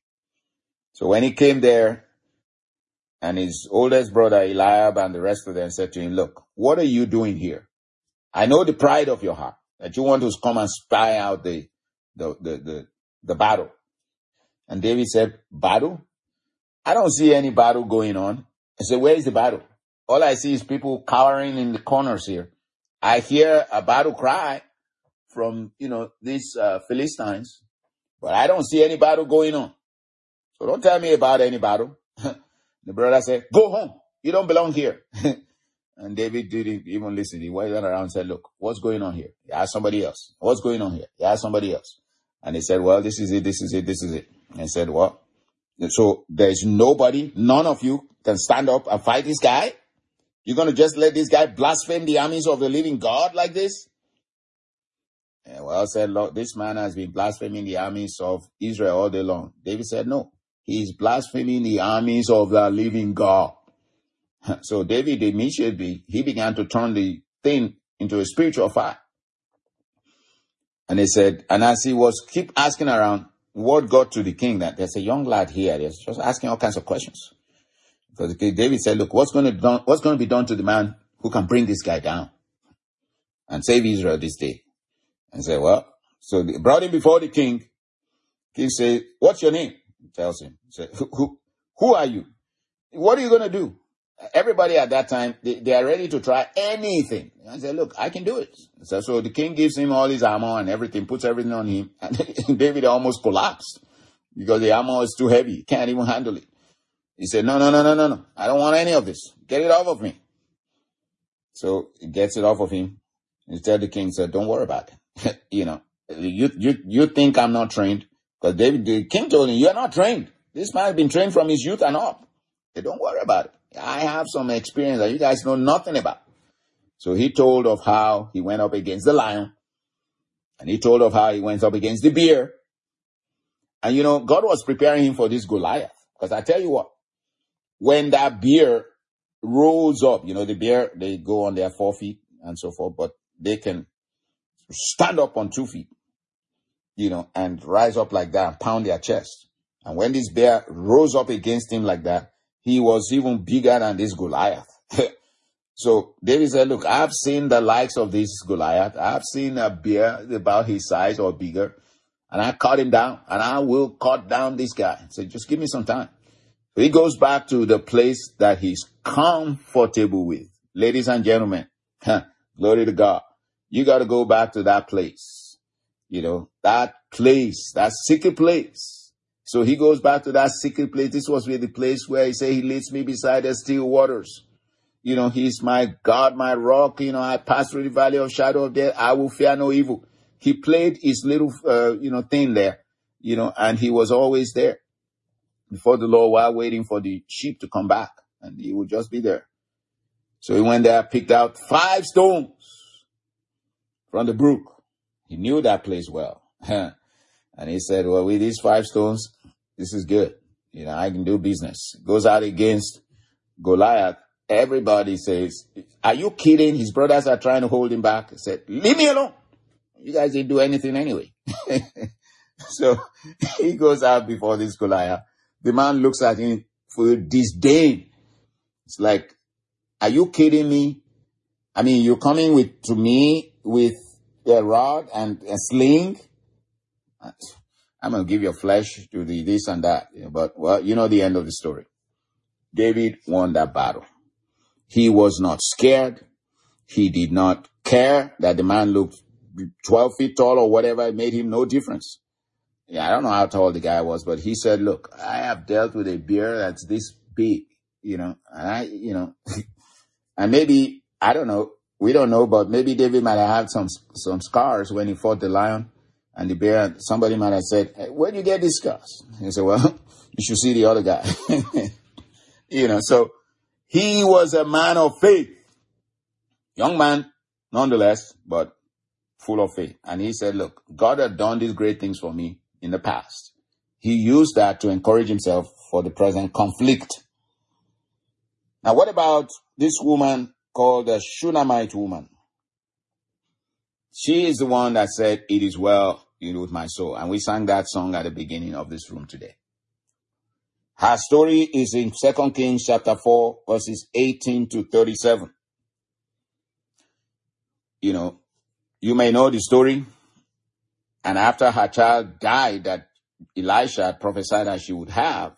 So when he came there, and his oldest brother Eliab and the rest of them said to him, look, what are you doing here? I know the pride of your heart, that you want to come and spy out the, the, the, the, the battle. And David said, battle? I don't see any battle going on. I said, where is the battle? All I see is people cowering in the corners here. I hear a battle cry from, you know, these uh, Philistines, but I don't see any battle going on. So don't tell me about any battle. The brother said, go home. You don't belong here. And David didn't even listen. He went around and said, look, what's going on here? He asked somebody else. What's going on here? He asked somebody else. And he said, well, this is it, this is it, this is it. And he said, well, so there's nobody, none of you can stand up and fight this guy? You're going to just let this guy blaspheme the armies of the living God like this? And well said, Lord, this man has been blaspheming the armies of Israel all day long. David said, no, he's blaspheming the armies of the living God. So David immediately, he began to turn the thing into a spiritual fire. And he said, and as he was keep asking around, word got to the king that there's a young lad here. He's just asking all kinds of questions. Because David said, look, what's going to done, what's going to be done to the man who can bring this guy down and save Israel this day? And said, well, so they brought him before the king. King said, what's your name? He tells him. He said, who, who, who are you? What are you going to do? Everybody at that time, they, they are ready to try anything. I said, look, I can do it. So, so the king gives him all his armor and everything, puts everything on him. And David almost collapsed because the armor is too heavy. He can't even handle it. He said, no, no, no, no, no, no. I don't want any of this. Get it off of me. So he gets it off of him. Instead, the king said, don't worry about it. you know, you, you, you think I'm not trained? Because David, the king told him, you're not trained. This man has been trained from his youth and up. He said, don't worry about it. I have some experience that you guys know nothing about. So he told of how he went up against the lion. And he told of how he went up against the bear. And you know, God was preparing him for this Goliath. Because I tell you what, when that bear rolls up, you know, the bear, they go on their four feet and so forth, but they can stand up on two feet, you know, and rise up like that and pound their chest. And when this bear rose up against him like that, he was even bigger than this Goliath. So David said, look, I've seen the likes of this Goliath. I've seen a bear about his size or bigger. And I cut him down. And I will cut down this guy. So just give me some time. So he goes back to the place that he's comfortable with. Ladies and gentlemen, glory to God. You got to go back to that place. You know, that place, that secret place. So he goes back to that secret place. This was really the place where he said, he leads me beside the still waters. You know, he's my God, my rock. You know, I pass through the valley of shadow of death. I will fear no evil. He played his little, uh, you know, thing there, you know, and he was always there before the Lord while waiting for the sheep to come back. And he would just be there. So he went there, picked out five stones from the brook. He knew that place well. And he said, well, with these five stones, this is good. You know, I can do business. Goes out against Goliath. Everybody says, are you kidding? His brothers are trying to hold him back. He said, leave me alone. You guys didn't do anything anyway. So he goes out before this Goliath. The man looks at him for disdain. It's like, are you kidding me? I mean, you're coming with to me with a rod and a sling. I'm going to give your flesh to the this and that. But, well, you know the end of the story. David won that battle. He was not scared. He did not care that the man looked twelve feet tall or whatever. It made him no difference. Yeah, I don't know how tall the guy was, but he said, look, I have dealt with a bear that's this big, you know, and I, you know, and maybe, I don't know, we don't know, but maybe David might have had some, some scars when he fought the lion and the bear. Somebody might have said, hey, where do you get these scars? He said, well, you should see the other guy. You know, so he was a man of faith. Young man, nonetheless, but full of faith. And he said, look, God had done these great things for me in the past. He used that to encourage himself for the present conflict. Now, what about this woman called the Shunammite woman? She is the one that said, it is well, you know, with my soul. And we sang that song at the beginning of this room today. Her story is in Second Kings chapter four, verses eighteen to thirty-seven. You know, you may know the story. And after her child died that Elisha prophesied that she would have,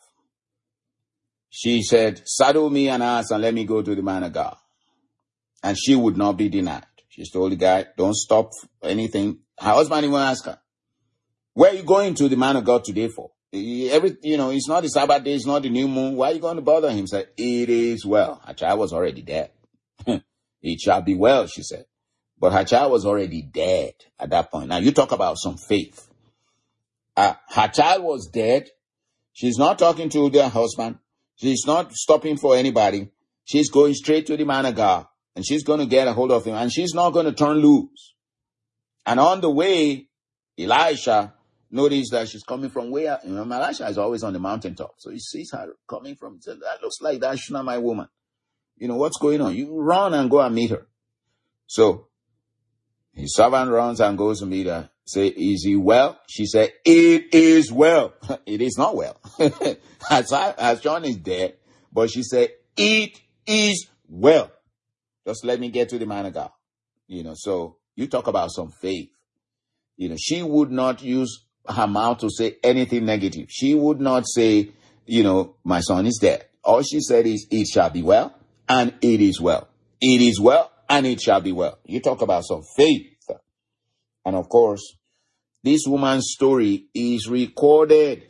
she said, saddle me an ass and let me go to the man of God. And she would not be denied. She told the guy, don't stop anything. Her husband even asked her, where are you going to the man of God today for? Every, you know, it's not the Sabbath day, it's not the new moon. Why are you going to bother him? He said, it is well. Her child was already dead. It shall be well, she said. But her child was already dead at that point. Now, you talk about some faith. Uh, her child was dead. She's not talking to their husband. She's not stopping for anybody. She's going straight to the man of God. And she's going to get a hold of him. And she's not going to turn loose. And on the way, Elisha noticed that she's coming from where? You know, Elisha is always on the mountaintop. So he sees her coming from, he said, that looks like that Shunammite woman. You know, what's going on? You run and go and meet her. So his servant runs and goes to meet her. Say, is he well? She said, it is well. It is not well. as, I, as John is dead. But she said, it is well. Just let me get to the man of God. You know, so you talk about some faith. You know, she would not use her mouth to say anything negative. She would not say, you know, my son is dead. All she said is, it shall be well, and it is well. It is well, and it shall be well. You talk about some faith. And of course, this woman's story is recorded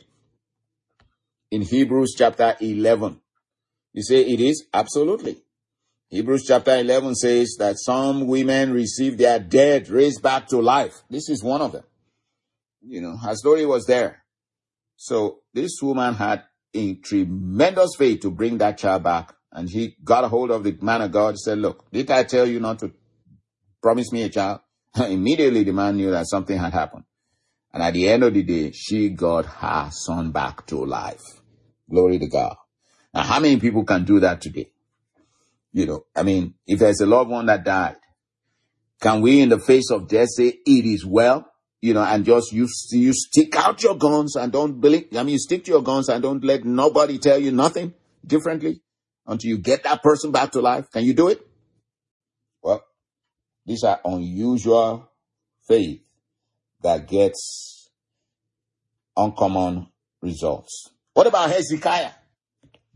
in Hebrews chapter eleven. You say it is? Absolutely. Hebrews chapter eleven says that some women receive their dead raised back to life. This is one of them. You know, her story was there. So this woman had a tremendous faith to bring that child back. And he got a hold of the man of God and said, look, did I tell you not to promise me a child? Immediately the man knew that something had happened. And at the end of the day, she got her son back to life. Glory to God. Now, how many people can do that today? You know, I mean, if there's a loved one that died, can we in the face of death say it is well? You know, and just you, you stick out your guns and don't believe. I mean, you stick to your guns and don't let nobody tell you nothing differently until you get that person back to life. Can you do it? Well, these are unusual faith that gets uncommon results. What about Hezekiah?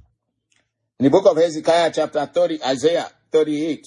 In the book of Hezekiah, chapter thirty, Isaiah thirty-eight,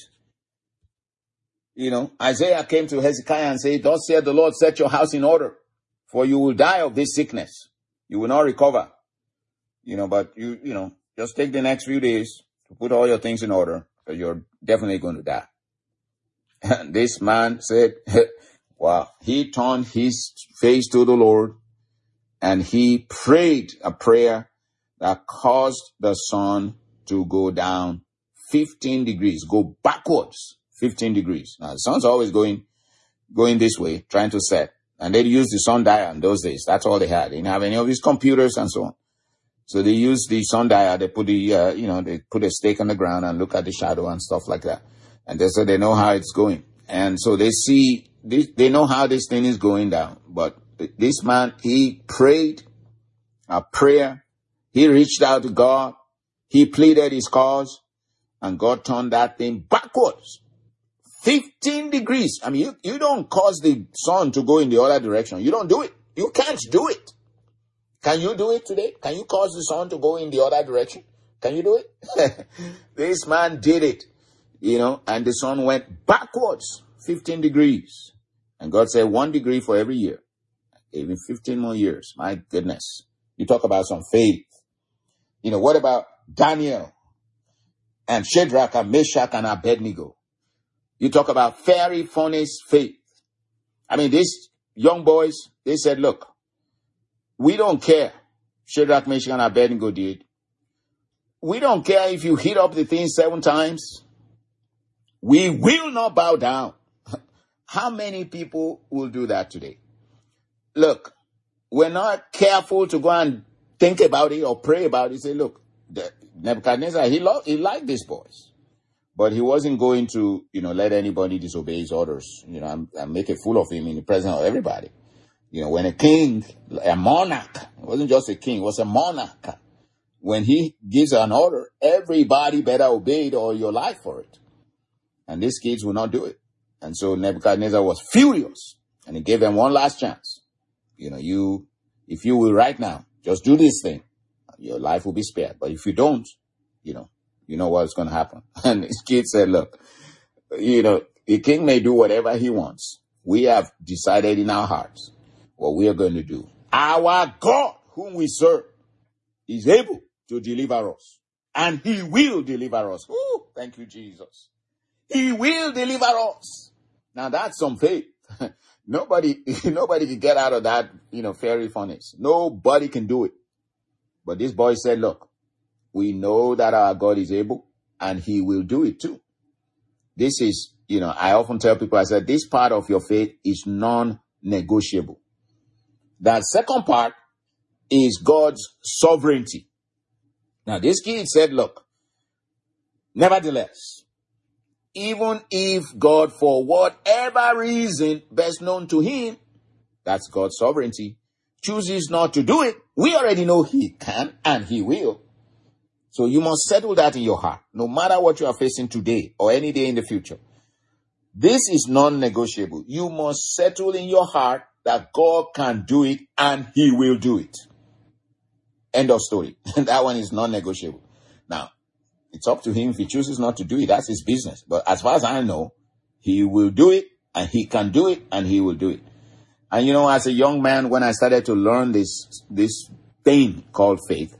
you know, Isaiah came to Hezekiah and said, "Thus saith the Lord, set your house in order, for you will die of this sickness. You will not recover." You know, but you, you know, just take the next few days to put all your things in order, because you're definitely going to die. And this man said, wow, he turned his face to the Lord and he prayed a prayer that caused the sun to go down fifteen degrees, go backwards fifteen degrees. Now, the sun's always going, going this way, trying to set. And they used the sundial in those days. That's all they had. They didn't have any of these computers and so on. So they used the sundial. They put the, uh, you know, they put a stake on the ground and look at the shadow and stuff like that. And they, so they know how it's going. And so they see, they, they know how this thing is going down. But this man, he prayed a prayer. He reached out to God. He pleaded his cause. And God turned that thing backwards. fifteen degrees. I mean, you, you don't cause the sun to go in the other direction. You don't do it. You can't do it. Can you do it today? Can you cause the sun to go in the other direction? Can you do it? This man did it, you know, and the sun went backwards fifteen degrees. And God said one degree for every year. Even fifteen more years. My goodness. You talk about some faith. You know, what about Daniel and Shadrach and Meshach and Abednego? You talk about fiery furnace faith. I mean, these young boys, they said, look, we don't care. Shadrach, Meshach, and Abednego did. We don't care if you heat up the thing seven times. We will not bow down. How many people will do that today? Look, we're not careful to go and think about it or pray about it. Say, look, the Nebuchadnezzar, he loved, he liked these boys. But he wasn't going to, you know, let anybody disobey his orders, you know, and, and make a fool of him in the presence of everybody. You know, when a king, a monarch, it wasn't just a king, it was a monarch. When he gives an order, everybody better obey it or your life for it. And these kids will not do it. And so Nebuchadnezzar was furious and he gave them one last chance. You know, you, if you will right now, just do this thing, your life will be spared. But if you don't, you know, you know what's going to happen. And his kid said, look, you know, the king may do whatever he wants. We have decided in our hearts what we are going to do. Our God, whom we serve, is able to deliver us. And he will deliver us. Ooh, thank you, Jesus. He will deliver us. Now that's some faith. Nobody, nobody can get out of that, you know, fiery furnace. Nobody can do it. But this boy said, look, we know that our God is able and he will do it too. This is, you know, I often tell people, I said, this part of your faith is non-negotiable. That second part is God's sovereignty. Now this kid said, look, nevertheless, even if God, for whatever reason best known to him, that's God's sovereignty, chooses not to do it, we already know he can and he will. So you must settle that in your heart, no matter what you are facing today or any day in the future. This is non-negotiable. You must settle in your heart that God can do it and he will do it. End of story. That one is non-negotiable. Now, it's up to him if he chooses not to do it. That's his business. But as far as I know, he will do it and he can do it and he will do it. And you know, as a young man, when I started to learn this, this thing called faith,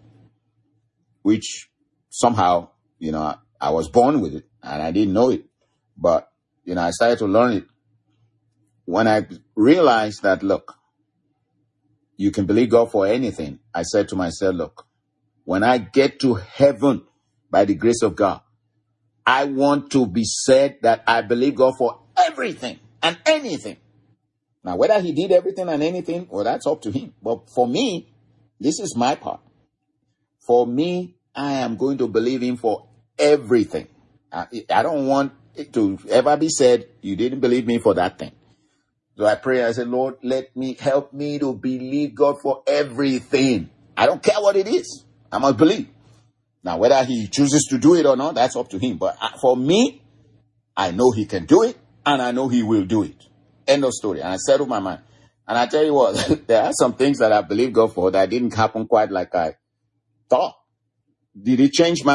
which somehow, you know, I, I was born with it and I didn't know it. But, you know, I started to learn it. When I realized that, look, you can believe God for anything, I said to myself, look, when I get to heaven, by the grace of God, I want to be said that I believe God for everything and anything. Now, whether he did everything and anything, well, that's up to him. But for me, this is my part. For me, I am going to believe him for everything. I, I don't want it to ever be said, you didn't believe me for that thing. So I pray, I said, Lord, let me, help me to believe God for everything. I don't care what it is. I must believe. Now, whether he chooses to do it or not, that's up to him. But for me, I know he can do it and I know he will do it. End of story. And I settled my mind. And I tell you what, there are some things that I believe God for that didn't happen quite like I thought. Did it change my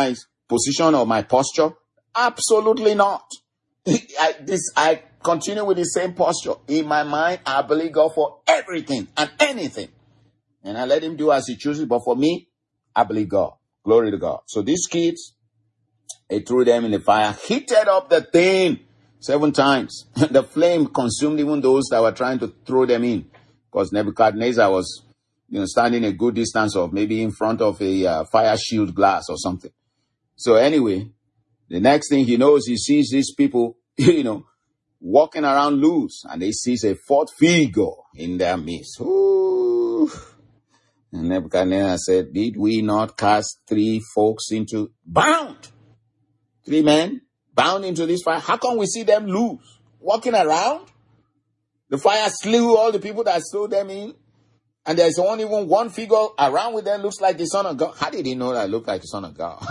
position or my posture? Absolutely not. I, this, I continue with the same posture. In my mind, I believe God for everything and anything. And I let him do as he chooses. But for me, I believe God. Glory to God. So these kids, he threw them in the fire, heated up the thing seven times. The flame consumed even those that were trying to throw them in. Because Nebuchadnezzar was, you know, standing a good distance of maybe in front of a uh, fire shield glass or something. So anyway, the next thing he knows, he sees these people, you know, walking around loose, and he sees a fourth figure in their midst. Ooh. And Nebuchadnezzar said, did we not cast three folks into, bound, three men bound into this fire? How come we see them loose, walking around? The fire slew all the people that threw them in, and there's only even one figure around with them, looks like the Son of God. How did he know that looked like the Son of God?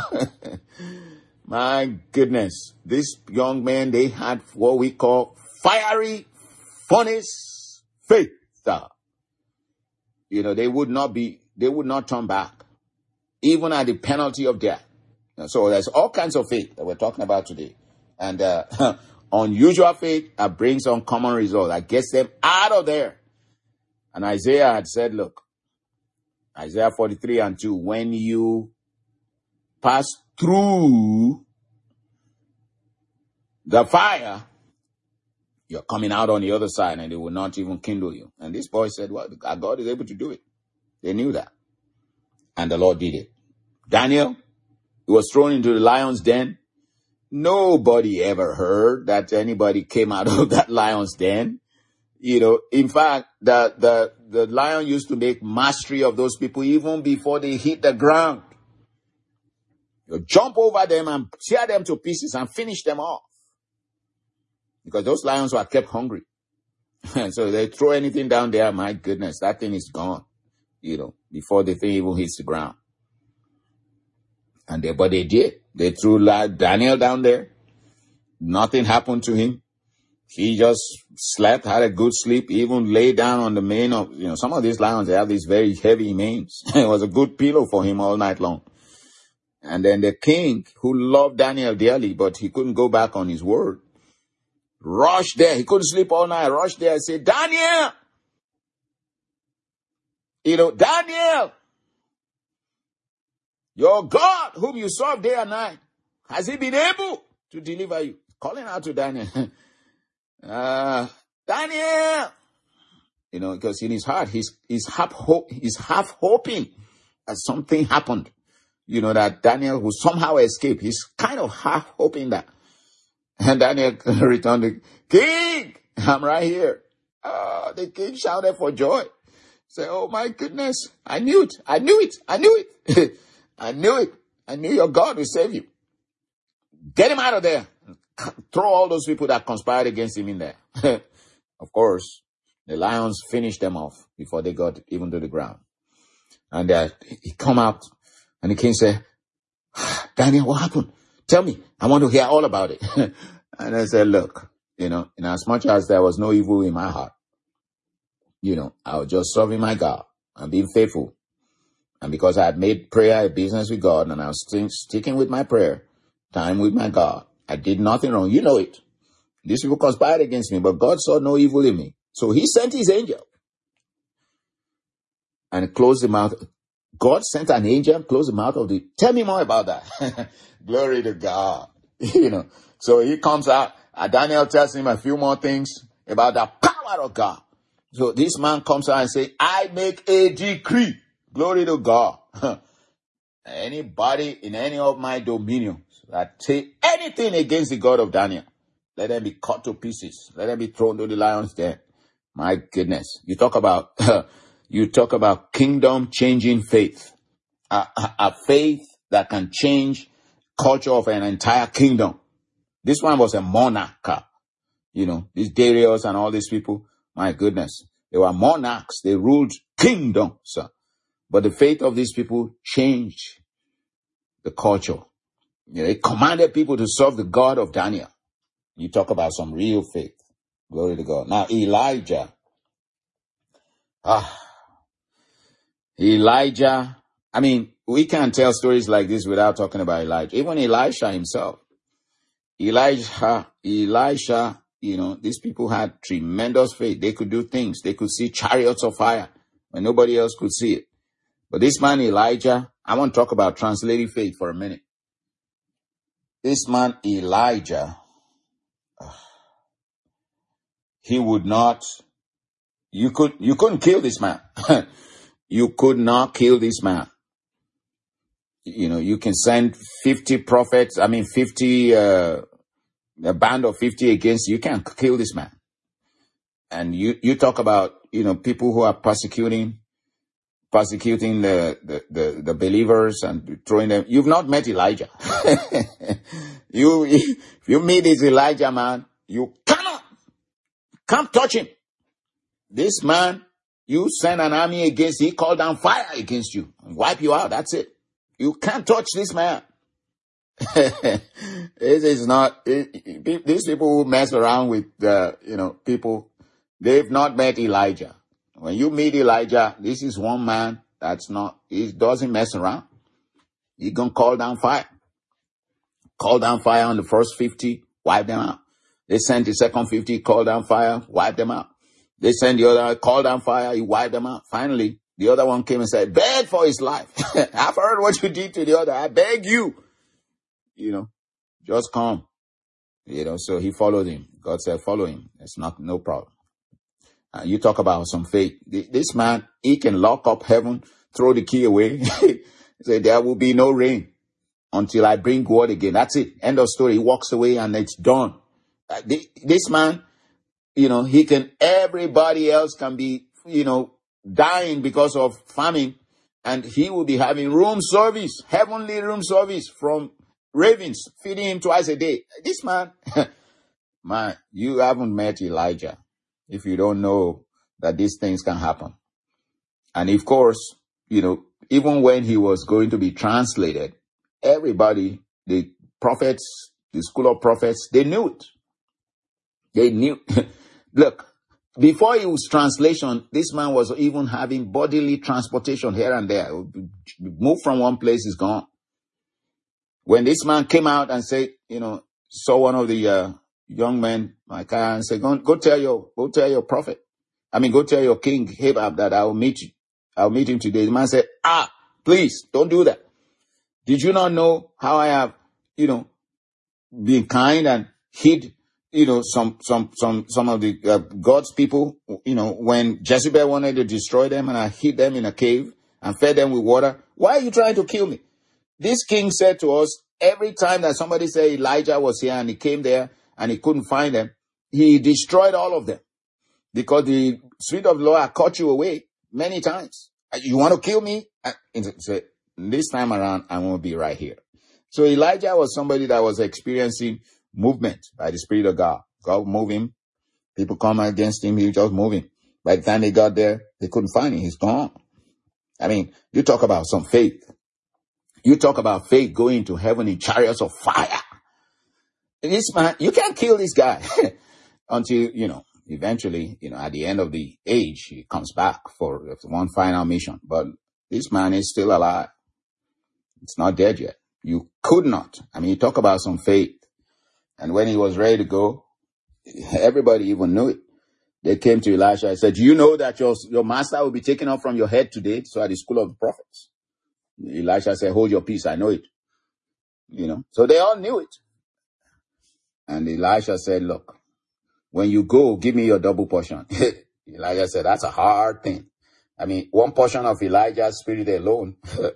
My goodness, this young man, they had what we call fiery furnace faith. You know, they would not be, they would not turn back, even at the penalty of death. So there's all kinds of faith that we're talking about today. And uh, unusual faith that brings uncommon results, that gets them out of there. And Isaiah had said, look, Isaiah forty-three and two, when you pass through the fire, you're coming out on the other side, and they will not even kindle you. And this boy said, well, God is able to do it. They knew that. And the Lord did it. Daniel, he was thrown into the lion's den. Nobody ever heard that anybody came out of that lion's den. You know, in fact, the, the, the lion used to make mastery of those people even before they hit the ground. You jump over them and tear them to pieces and finish them off. Because those lions were kept hungry. So they throw anything down there, my goodness, that thing is gone, you know, before the thing even hits the ground. And they, but they did. They threw Daniel down there. Nothing happened to him. He just slept, had a good sleep, even lay down on the mane of, you know, some of these lions, they have these very heavy manes. It was a good pillow for him all night long. And then the king, who loved Daniel dearly, but he couldn't go back on his word, rushed there. He couldn't sleep all night. Rushed there and said, Daniel! You know, Daniel! Your God, whom you serve day and night, has he been able to deliver you? Calling out to Daniel. uh, Daniel! You know, because in his heart, he's, he's half hope, he's half hoping that something happened. You know, that Daniel will somehow escape. He's kind of half hoping that. And Daniel returned, to, King, I'm right here. Oh, the king shouted for joy. Say, oh my goodness, I knew it. I knew it. I knew it. I knew it. I knew your God will save you. Get him out of there. Throw all those people that conspired against him in there. Of course, the lions finished them off before they got even to the ground. And uh, he come out, and the king said, Daniel, what happened? Tell me. I want to hear all about it. And I said, look, you know, in as much as there was no evil in my heart, you know, I was just serving my God and being faithful. And because I had made prayer a business with God, and I was st- sticking with my prayer, time with my God, I did nothing wrong. You know it. These people conspired against me, but God saw no evil in me. So he sent his angel and closed the mouth. God sent an angel, closed the mouth of the... Tell me more about that. Glory to God. You know, so he comes out, and Daniel tells him a few more things about the power of God. So this man comes out and says, I make a decree. Glory to God. Anybody in any of my dominions that say anything against the God of Daniel, let them be cut to pieces. Let them be thrown to the lion's den. My goodness. You talk about, you talk about kingdom changing faith. A, a, a faith that can change culture of an entire kingdom. This one was a monarch. You know, these Darius and all these people. My goodness. They were monarchs. They ruled kingdoms. But the faith of these people changed the culture. You know, they commanded people to serve the God of Daniel. You talk about some real faith. Glory to God. Now, Elijah. Ah, Elijah I mean, we can't tell stories like this without talking about Elijah. Even Elisha himself. Elijah, Elisha, you know, these people had tremendous faith. They could do things. They could see chariots of fire when nobody else could see it. But this man, Elijah, I want to talk about translating faith for a minute. This man, Elijah, he would not, you could, you couldn't kill this man. You could not kill this man. You know, you can send fifty prophets, I mean, fifty, uh, a band of fifty against you. You can't kill this man. And you, you talk about, you know, people who are persecuting, persecuting the, the, the, the believers and throwing them. You've not met Elijah. you, if you meet this Elijah man, you cannot, can't touch him. This man, you send an army against, he called down fire against you and wipe you out. That's it. You can't touch this man. This is not, it, it, these people who mess around with, uh, you know, people, they've not met Elijah. When you meet Elijah, this is one man that's not, he doesn't mess around. He's going to call down fire. Call down fire on the first fifty, wipe them out. They sent the second fifty, call down fire, wipe them out. They sent the other, call down fire, he wiped them out. Finally, the other one came and said, beg for his life. I've heard what you did to the other. I beg you. You know, just come. You know, so he followed him. God said, follow him. It's not, no problem. Uh, you talk about some faith. This man, he can lock up heaven, throw the key away. He said, there will be no rain until I bring word again. That's it. End of story. He walks away and it's done. Uh, this man, you know, he can, everybody else can be, you know, dying because of famine, and he will be having room service, heavenly room service from ravens, feeding him twice a day. This man, man, you haven't met Elijah if you don't know that these things can happen. And of course, you know, even when he was going to be translated, everybody, the prophets, the school of prophets, they knew it. They knew. Look, before it was translation, this man was even having bodily transportation here and there. Move from one place, is gone. When this man came out and said, you know, saw one of the uh, young men, Micaiah, and said, go, go tell your, go tell your prophet. I mean, go tell your king, Habab, that I will meet you. I'll meet him today. The man said, ah, please, don't do that. Did you not know how I have, you know, been kind and hid, you know, some, some, some, some of the uh, God's people, you know, when Jezebel wanted to destroy them and I hid them in a cave and fed them with water? Why are you trying to kill me? This king said to us, every time that somebody said Elijah was here and he came there and he couldn't find them, he destroyed all of them because the Spirit of the Lord had caught you away many times. You want to kill me? And so this time around, I won't be right here. So Elijah was somebody that was experiencing movement by the Spirit of God. God move him. People come against him. He just move him. By the time they got there, they couldn't find him. He's gone. I mean, you talk about some faith. You talk about faith going to heaven in chariots of fire. This man, you can't kill this guy until, you know, eventually, you know, at the end of the age, he comes back for one final mission. But this man is still alive. It's not dead yet. You could not. I mean, you talk about some faith. And when he was ready to go, everybody even knew it. They came to Elisha and said, do you know that your, your master will be taken off from your head today? So at the school of the prophets. Elisha said, hold your peace. I know it. You know, so they all knew it. And Elisha said, look, when you go, give me your double portion. Elijah said, that's a hard thing. I mean, one portion of Elijah's spirit alone,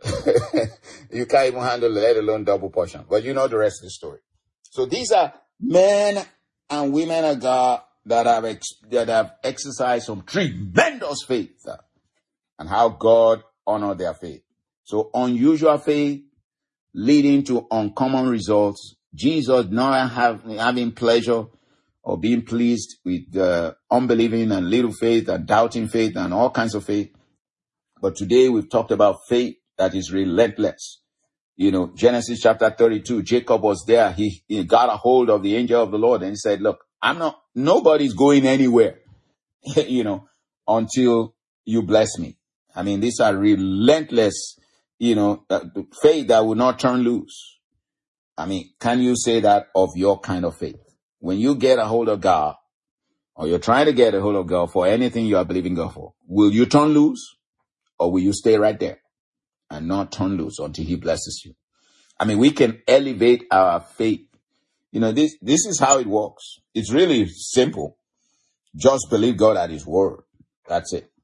you can't even handle it, let alone double portion. But you know the rest of the story. So these are men and women of God that have, ex- that have exercised some tremendous faith, uh, and how God honored their faith. So unusual faith leading to uncommon results. Jesus not have, having pleasure or being pleased with uh, unbelieving and little faith and doubting faith and all kinds of faith. But today we've talked about faith that is relentless. You know, Genesis chapter thirty-two, Jacob was there. He, he got a hold of the angel of the Lord and he said, look, I'm not, nobody's going anywhere, you know, until you bless me. I mean, these are relentless, you know, uh, faith that will not turn loose. I mean, can you say that of your kind of faith? When you get a hold of God, or you're trying to get a hold of God for anything you are believing God for, will you turn loose, or will you stay right there and not turn loose until he blesses you? I mean, we can elevate our faith. You know, this, this is how it works. It's really simple. Just believe God at his word. That's it.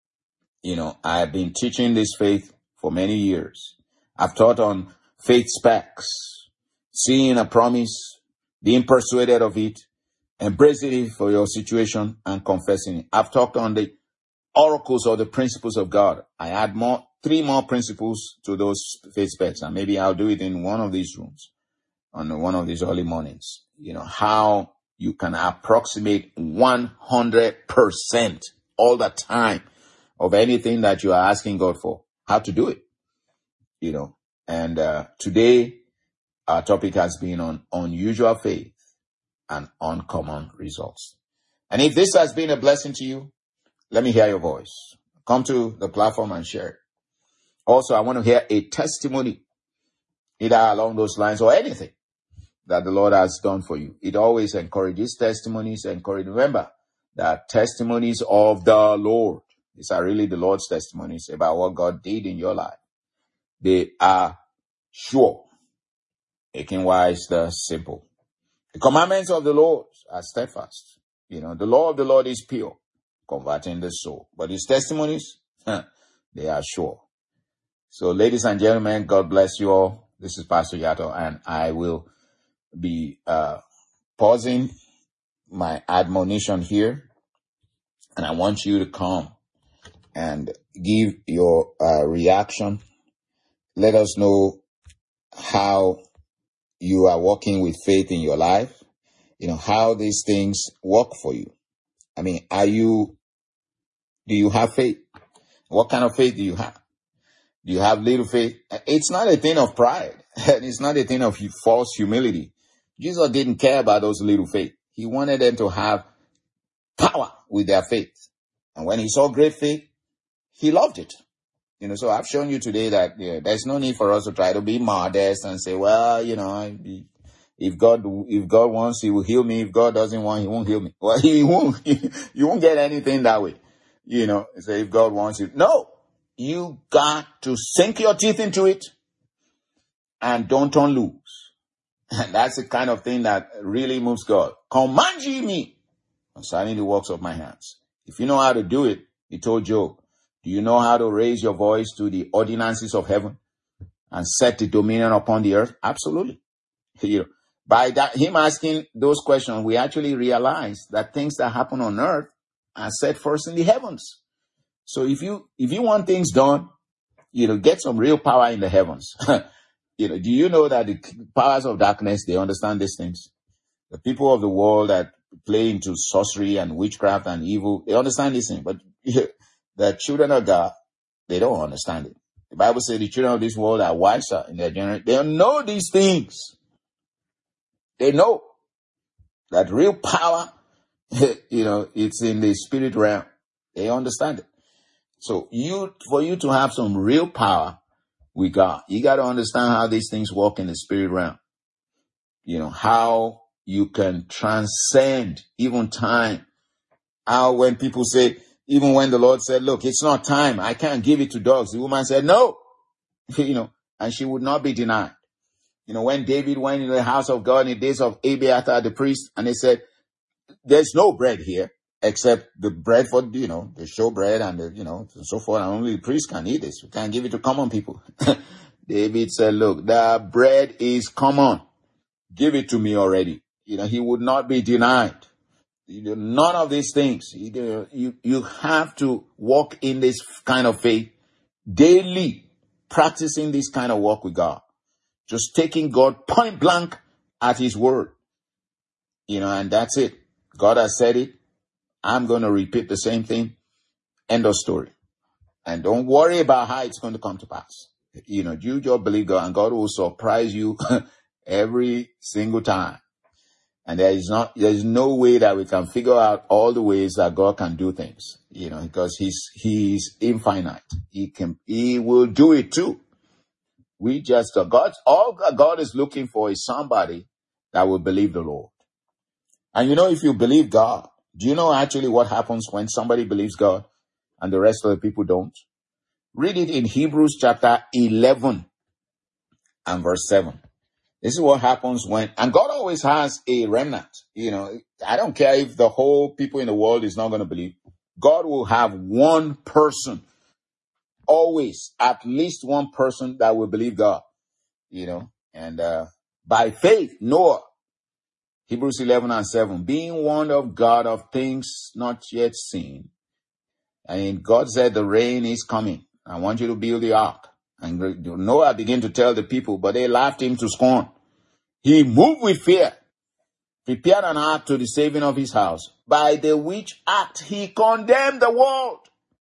You know, I've been teaching this faith for many years. I've taught on faith specs, seeing a promise, being persuaded of it, embracing it for your situation, and confessing it. I've talked on the oracles or the principles of God. I add more, three more principles to those faith specs, and maybe I'll do it in one of these rooms on one of these early mornings. You know, how you can approximate one hundred percent all the time of anything that you are asking God for, how to do it, you know. And uh, today, our topic has been on unusual faith and uncommon results. And if this has been a blessing to you, let me hear your voice. Come to the platform and share it. Also, I want to hear a testimony, either along those lines or anything that the Lord has done for you. It always encourages testimonies. Encourage. Remember that testimonies of the Lord, these are really the Lord's testimonies about what God did in your life. They are sure, making wise the simple. The commandments of the Lord are steadfast. You know, the law of the Lord is pure, converting the soul. But his testimonies, they are sure. So, ladies and gentlemen, God bless you all. This is Pastor Yato, and I will be uh, pausing my admonition here. And I want you to come and give your uh, reaction. Let us know how you are walking with faith in your life. You know, how these things work for you. I mean, are you, do you have faith? What kind of faith do you have? Do you have little faith? It's not a thing of pride. It's not a thing of false humility. Jesus didn't care about those little faith. He wanted them to have power with their faith. And when he saw great faith, he loved it. You know, so I've shown you today that yeah, there's no need for us to try to be modest and say, well, you know, if God, if God wants, he will heal me. If God doesn't want, he won't heal me. Well, he won't, you won't get anything that way. You know, say if God wants you. No, you got to sink your teeth into it and don't turn loose. And that's the kind of thing that really moves God. Command ye me concerning the works of my hands. If you know how to do it, he told Job, do you know how to raise your voice to the ordinances of heaven and set the dominion upon the earth? Absolutely. You know, by that, him asking those questions, we actually realize that things that happen on earth are set first in the heavens. So if you, if you want things done, you know, get some real power in the heavens. You know, do you know that the powers of darkness, they understand these things? The people of the world that play into sorcery and witchcraft and evil, they understand these things. But the children of God, they don't understand it. The Bible says the children of this world are wiser in their generation. They know these things. They know that real power, you know, it's in the spirit realm. They understand it. So you, for you to have some real power with God, you got to understand how these things work in the spirit realm. You know, how you can transcend even time. How when people say, even when the Lord said, look, it's not time, I can't give it to dogs. The woman said, no, you know, and she would not be denied. You know, when David went into the house of God in the days of Abiathar the priest, and they said, there's no bread here except the bread for, you know, the showbread and the, you know, and so forth. And only the priest can eat this. We can't give it to common people. David said, look, the bread is common. Give it to me already. You know, he would not be denied. You know, none of these things. You, you, you have to walk in this kind of faith daily, practicing this kind of walk with God. Just taking God point blank at his word. You know, and that's it. God has said it. I'm going to repeat the same thing. End of story. And don't worry about how it's going to come to pass. You know, you just believe God, and God will surprise you every single time. And there is not, there is no way that we can figure out all the ways that God can do things, you know, because he's, he's infinite. He can, he will do it too. We just, uh, God, all God is looking for is somebody that will believe the Lord. And you know, if you believe God, do you know actually what happens when somebody believes God and the rest of the people don't? Read it in Hebrews chapter eleven and verse seven. This is what happens when, and God always has a remnant. You know, I don't care if the whole people in the world is not going to believe. God will have one person, always, at least one person that will believe God, you know. And uh, by faith, Noah, Hebrews eleven and seven, being warned of God of things not yet seen. And God said, the rain is coming. I want you to build the ark. And Noah began to tell the people, but they laughed him to scorn. He moved with fear, prepared an ark to the saving of his house, by the which act he condemned the world.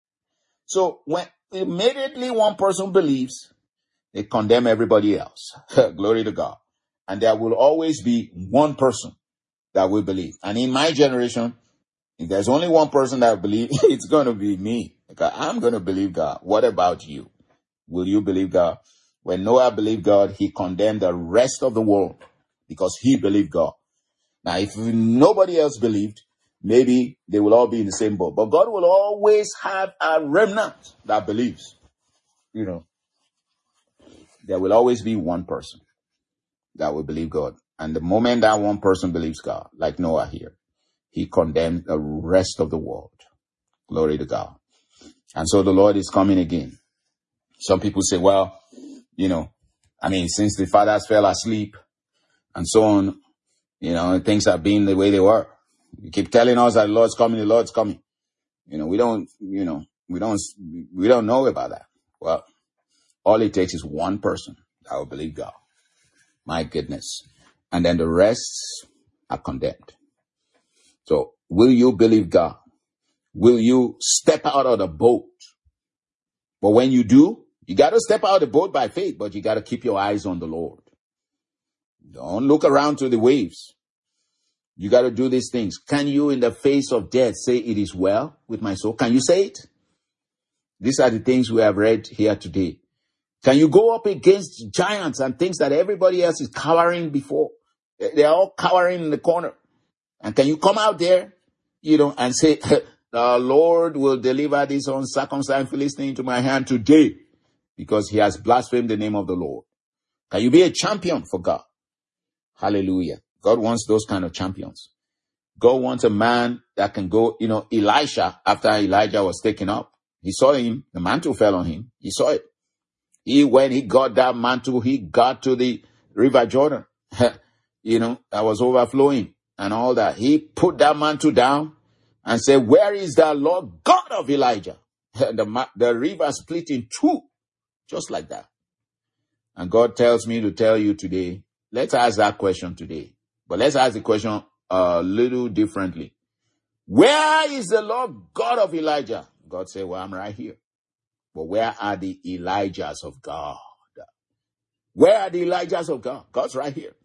So when immediately one person believes, they condemn everybody else. Glory to God. And there will always be one person that will believe. And in my generation, if there's only one person that will believe, it's going to be me. Because I'm going to believe God. What about you? Will you believe God? When Noah believed God, he condemned the rest of the world because he believed God. Now, if nobody else believed, maybe they will all be in the same boat. But God will always have a remnant that believes. You know, there will always be one person that will believe God. And the moment that one person believes God, like Noah here, he condemned the rest of the world. Glory to God. And so the Lord is coming again. Some people say, well, you know, I mean, since the fathers fell asleep and so on, you know, things have been the way they were. You keep telling us that the Lord's coming, the Lord's coming. You know, we don't, you know, we don't, we don't know about that. Well, all it takes is one person that will believe God. My goodness. And then the rest are condemned. So will you believe God? Will you step out of the boat? But when you do, you got to step out of the boat by faith, but you got to keep your eyes on the Lord. Don't look around to the waves. You got to do these things. Can you, in the face of death, say it is well with my soul? Can you say it? These are the things we have read here today. Can you go up against giants and things that everybody else is cowering before? They're all cowering in the corner. And can you come out there, you know, and say, the Lord will deliver this uncircumcised Philistine into my hand today because he has blasphemed the name of the Lord. Can you be a champion for God? Hallelujah. God wants those kind of champions. God wants a man that can go, you know, Elisha, after Elijah was taken up, he saw him, the mantle fell on him. He saw it. He, when he got that mantle, he got to the river Jordan, you know, that was overflowing and all that. He put that mantle down and said, where is the Lord God of Elijah? the, the river split in two, just like that. And God tells me to tell you today, let's ask that question today. But let's ask the question a little differently. Where is the Lord God of Elijah? God said, well, I'm right here. But where are the Elijahs of God? Where are the Elijahs of God? God's right here.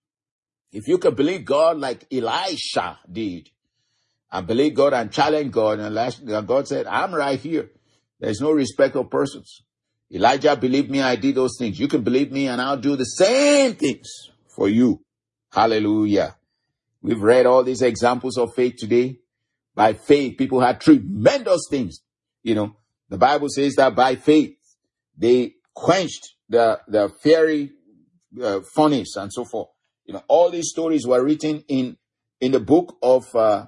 If you can believe God like Elisha did, and believe God and challenge God, and God said, I'm right here. There's no respect of persons. Elijah believed me, I did those things. You can believe me and I'll do the same things for you. Hallelujah. We've read all these examples of faith today. By faith, people had tremendous things. You know, the Bible says that by faith, they quenched the, the fiery uh, furnace and so forth. You know, all these stories were written in, in the book of, uh,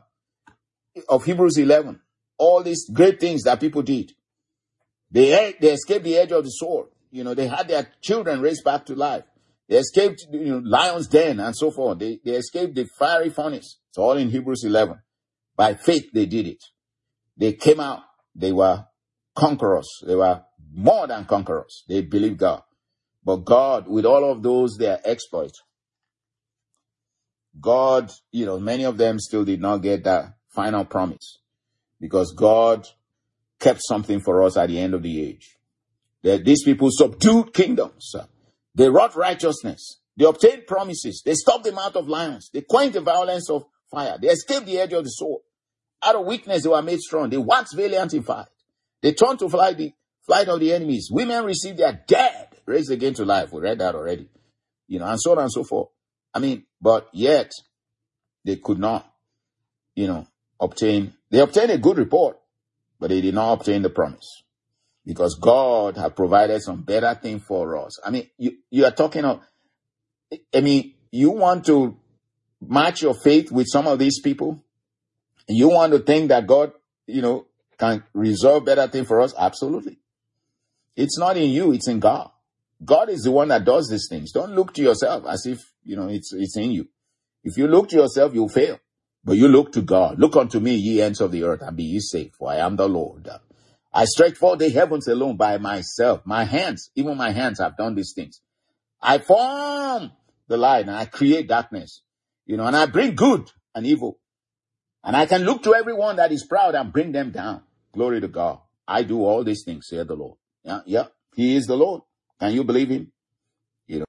of Hebrews eleven. All these great things that people did. They, they escaped the edge of the sword. You know, they had their children raised back to life. They escaped, you know, lion's den and so forth. They, they escaped the fiery furnace. It's all in Hebrews eleven. By faith, they did it. They came out. They were conquerors. They were more than conquerors. They believed God. But God, with all of those, their exploits, God, you know, many of them still did not get that final promise because God kept something for us at the end of the age. That these people subdued kingdoms. They wrought righteousness. They obtained promises. They stopped the mouth of lions. They quenched the violence of fire. They escaped the edge of the sword. Out of weakness, they were made strong. They waxed valiant in fight. They turned to flight the flight of the enemies. Women received their dead raised again to life. We read that already. You know, and so on and so forth. I mean, but yet they could not, you know, obtain, they obtained a good report, but they did not obtain the promise. Because God had provided some better thing for us. I mean, you, you are talking of, I mean, you want to match your faith with some of these people? You want to think that God, you know, can reserve better thing for us? Absolutely. It's not in you, it's in God. God is the one that does these things. Don't look to yourself as if, you know, it's, it's in you. If you look to yourself, you'll fail. But you look to God. Look unto me, ye ends of the earth, and be ye safe, for I am the Lord. I stretch forth the heavens alone by myself. My hands, even my hands have done these things. I form the light and I create darkness, you know, and I bring good and evil. And I can look to everyone that is proud and bring them down. Glory to God. I do all these things, saith the Lord. Yeah, yeah. He is the Lord. Can you believe him?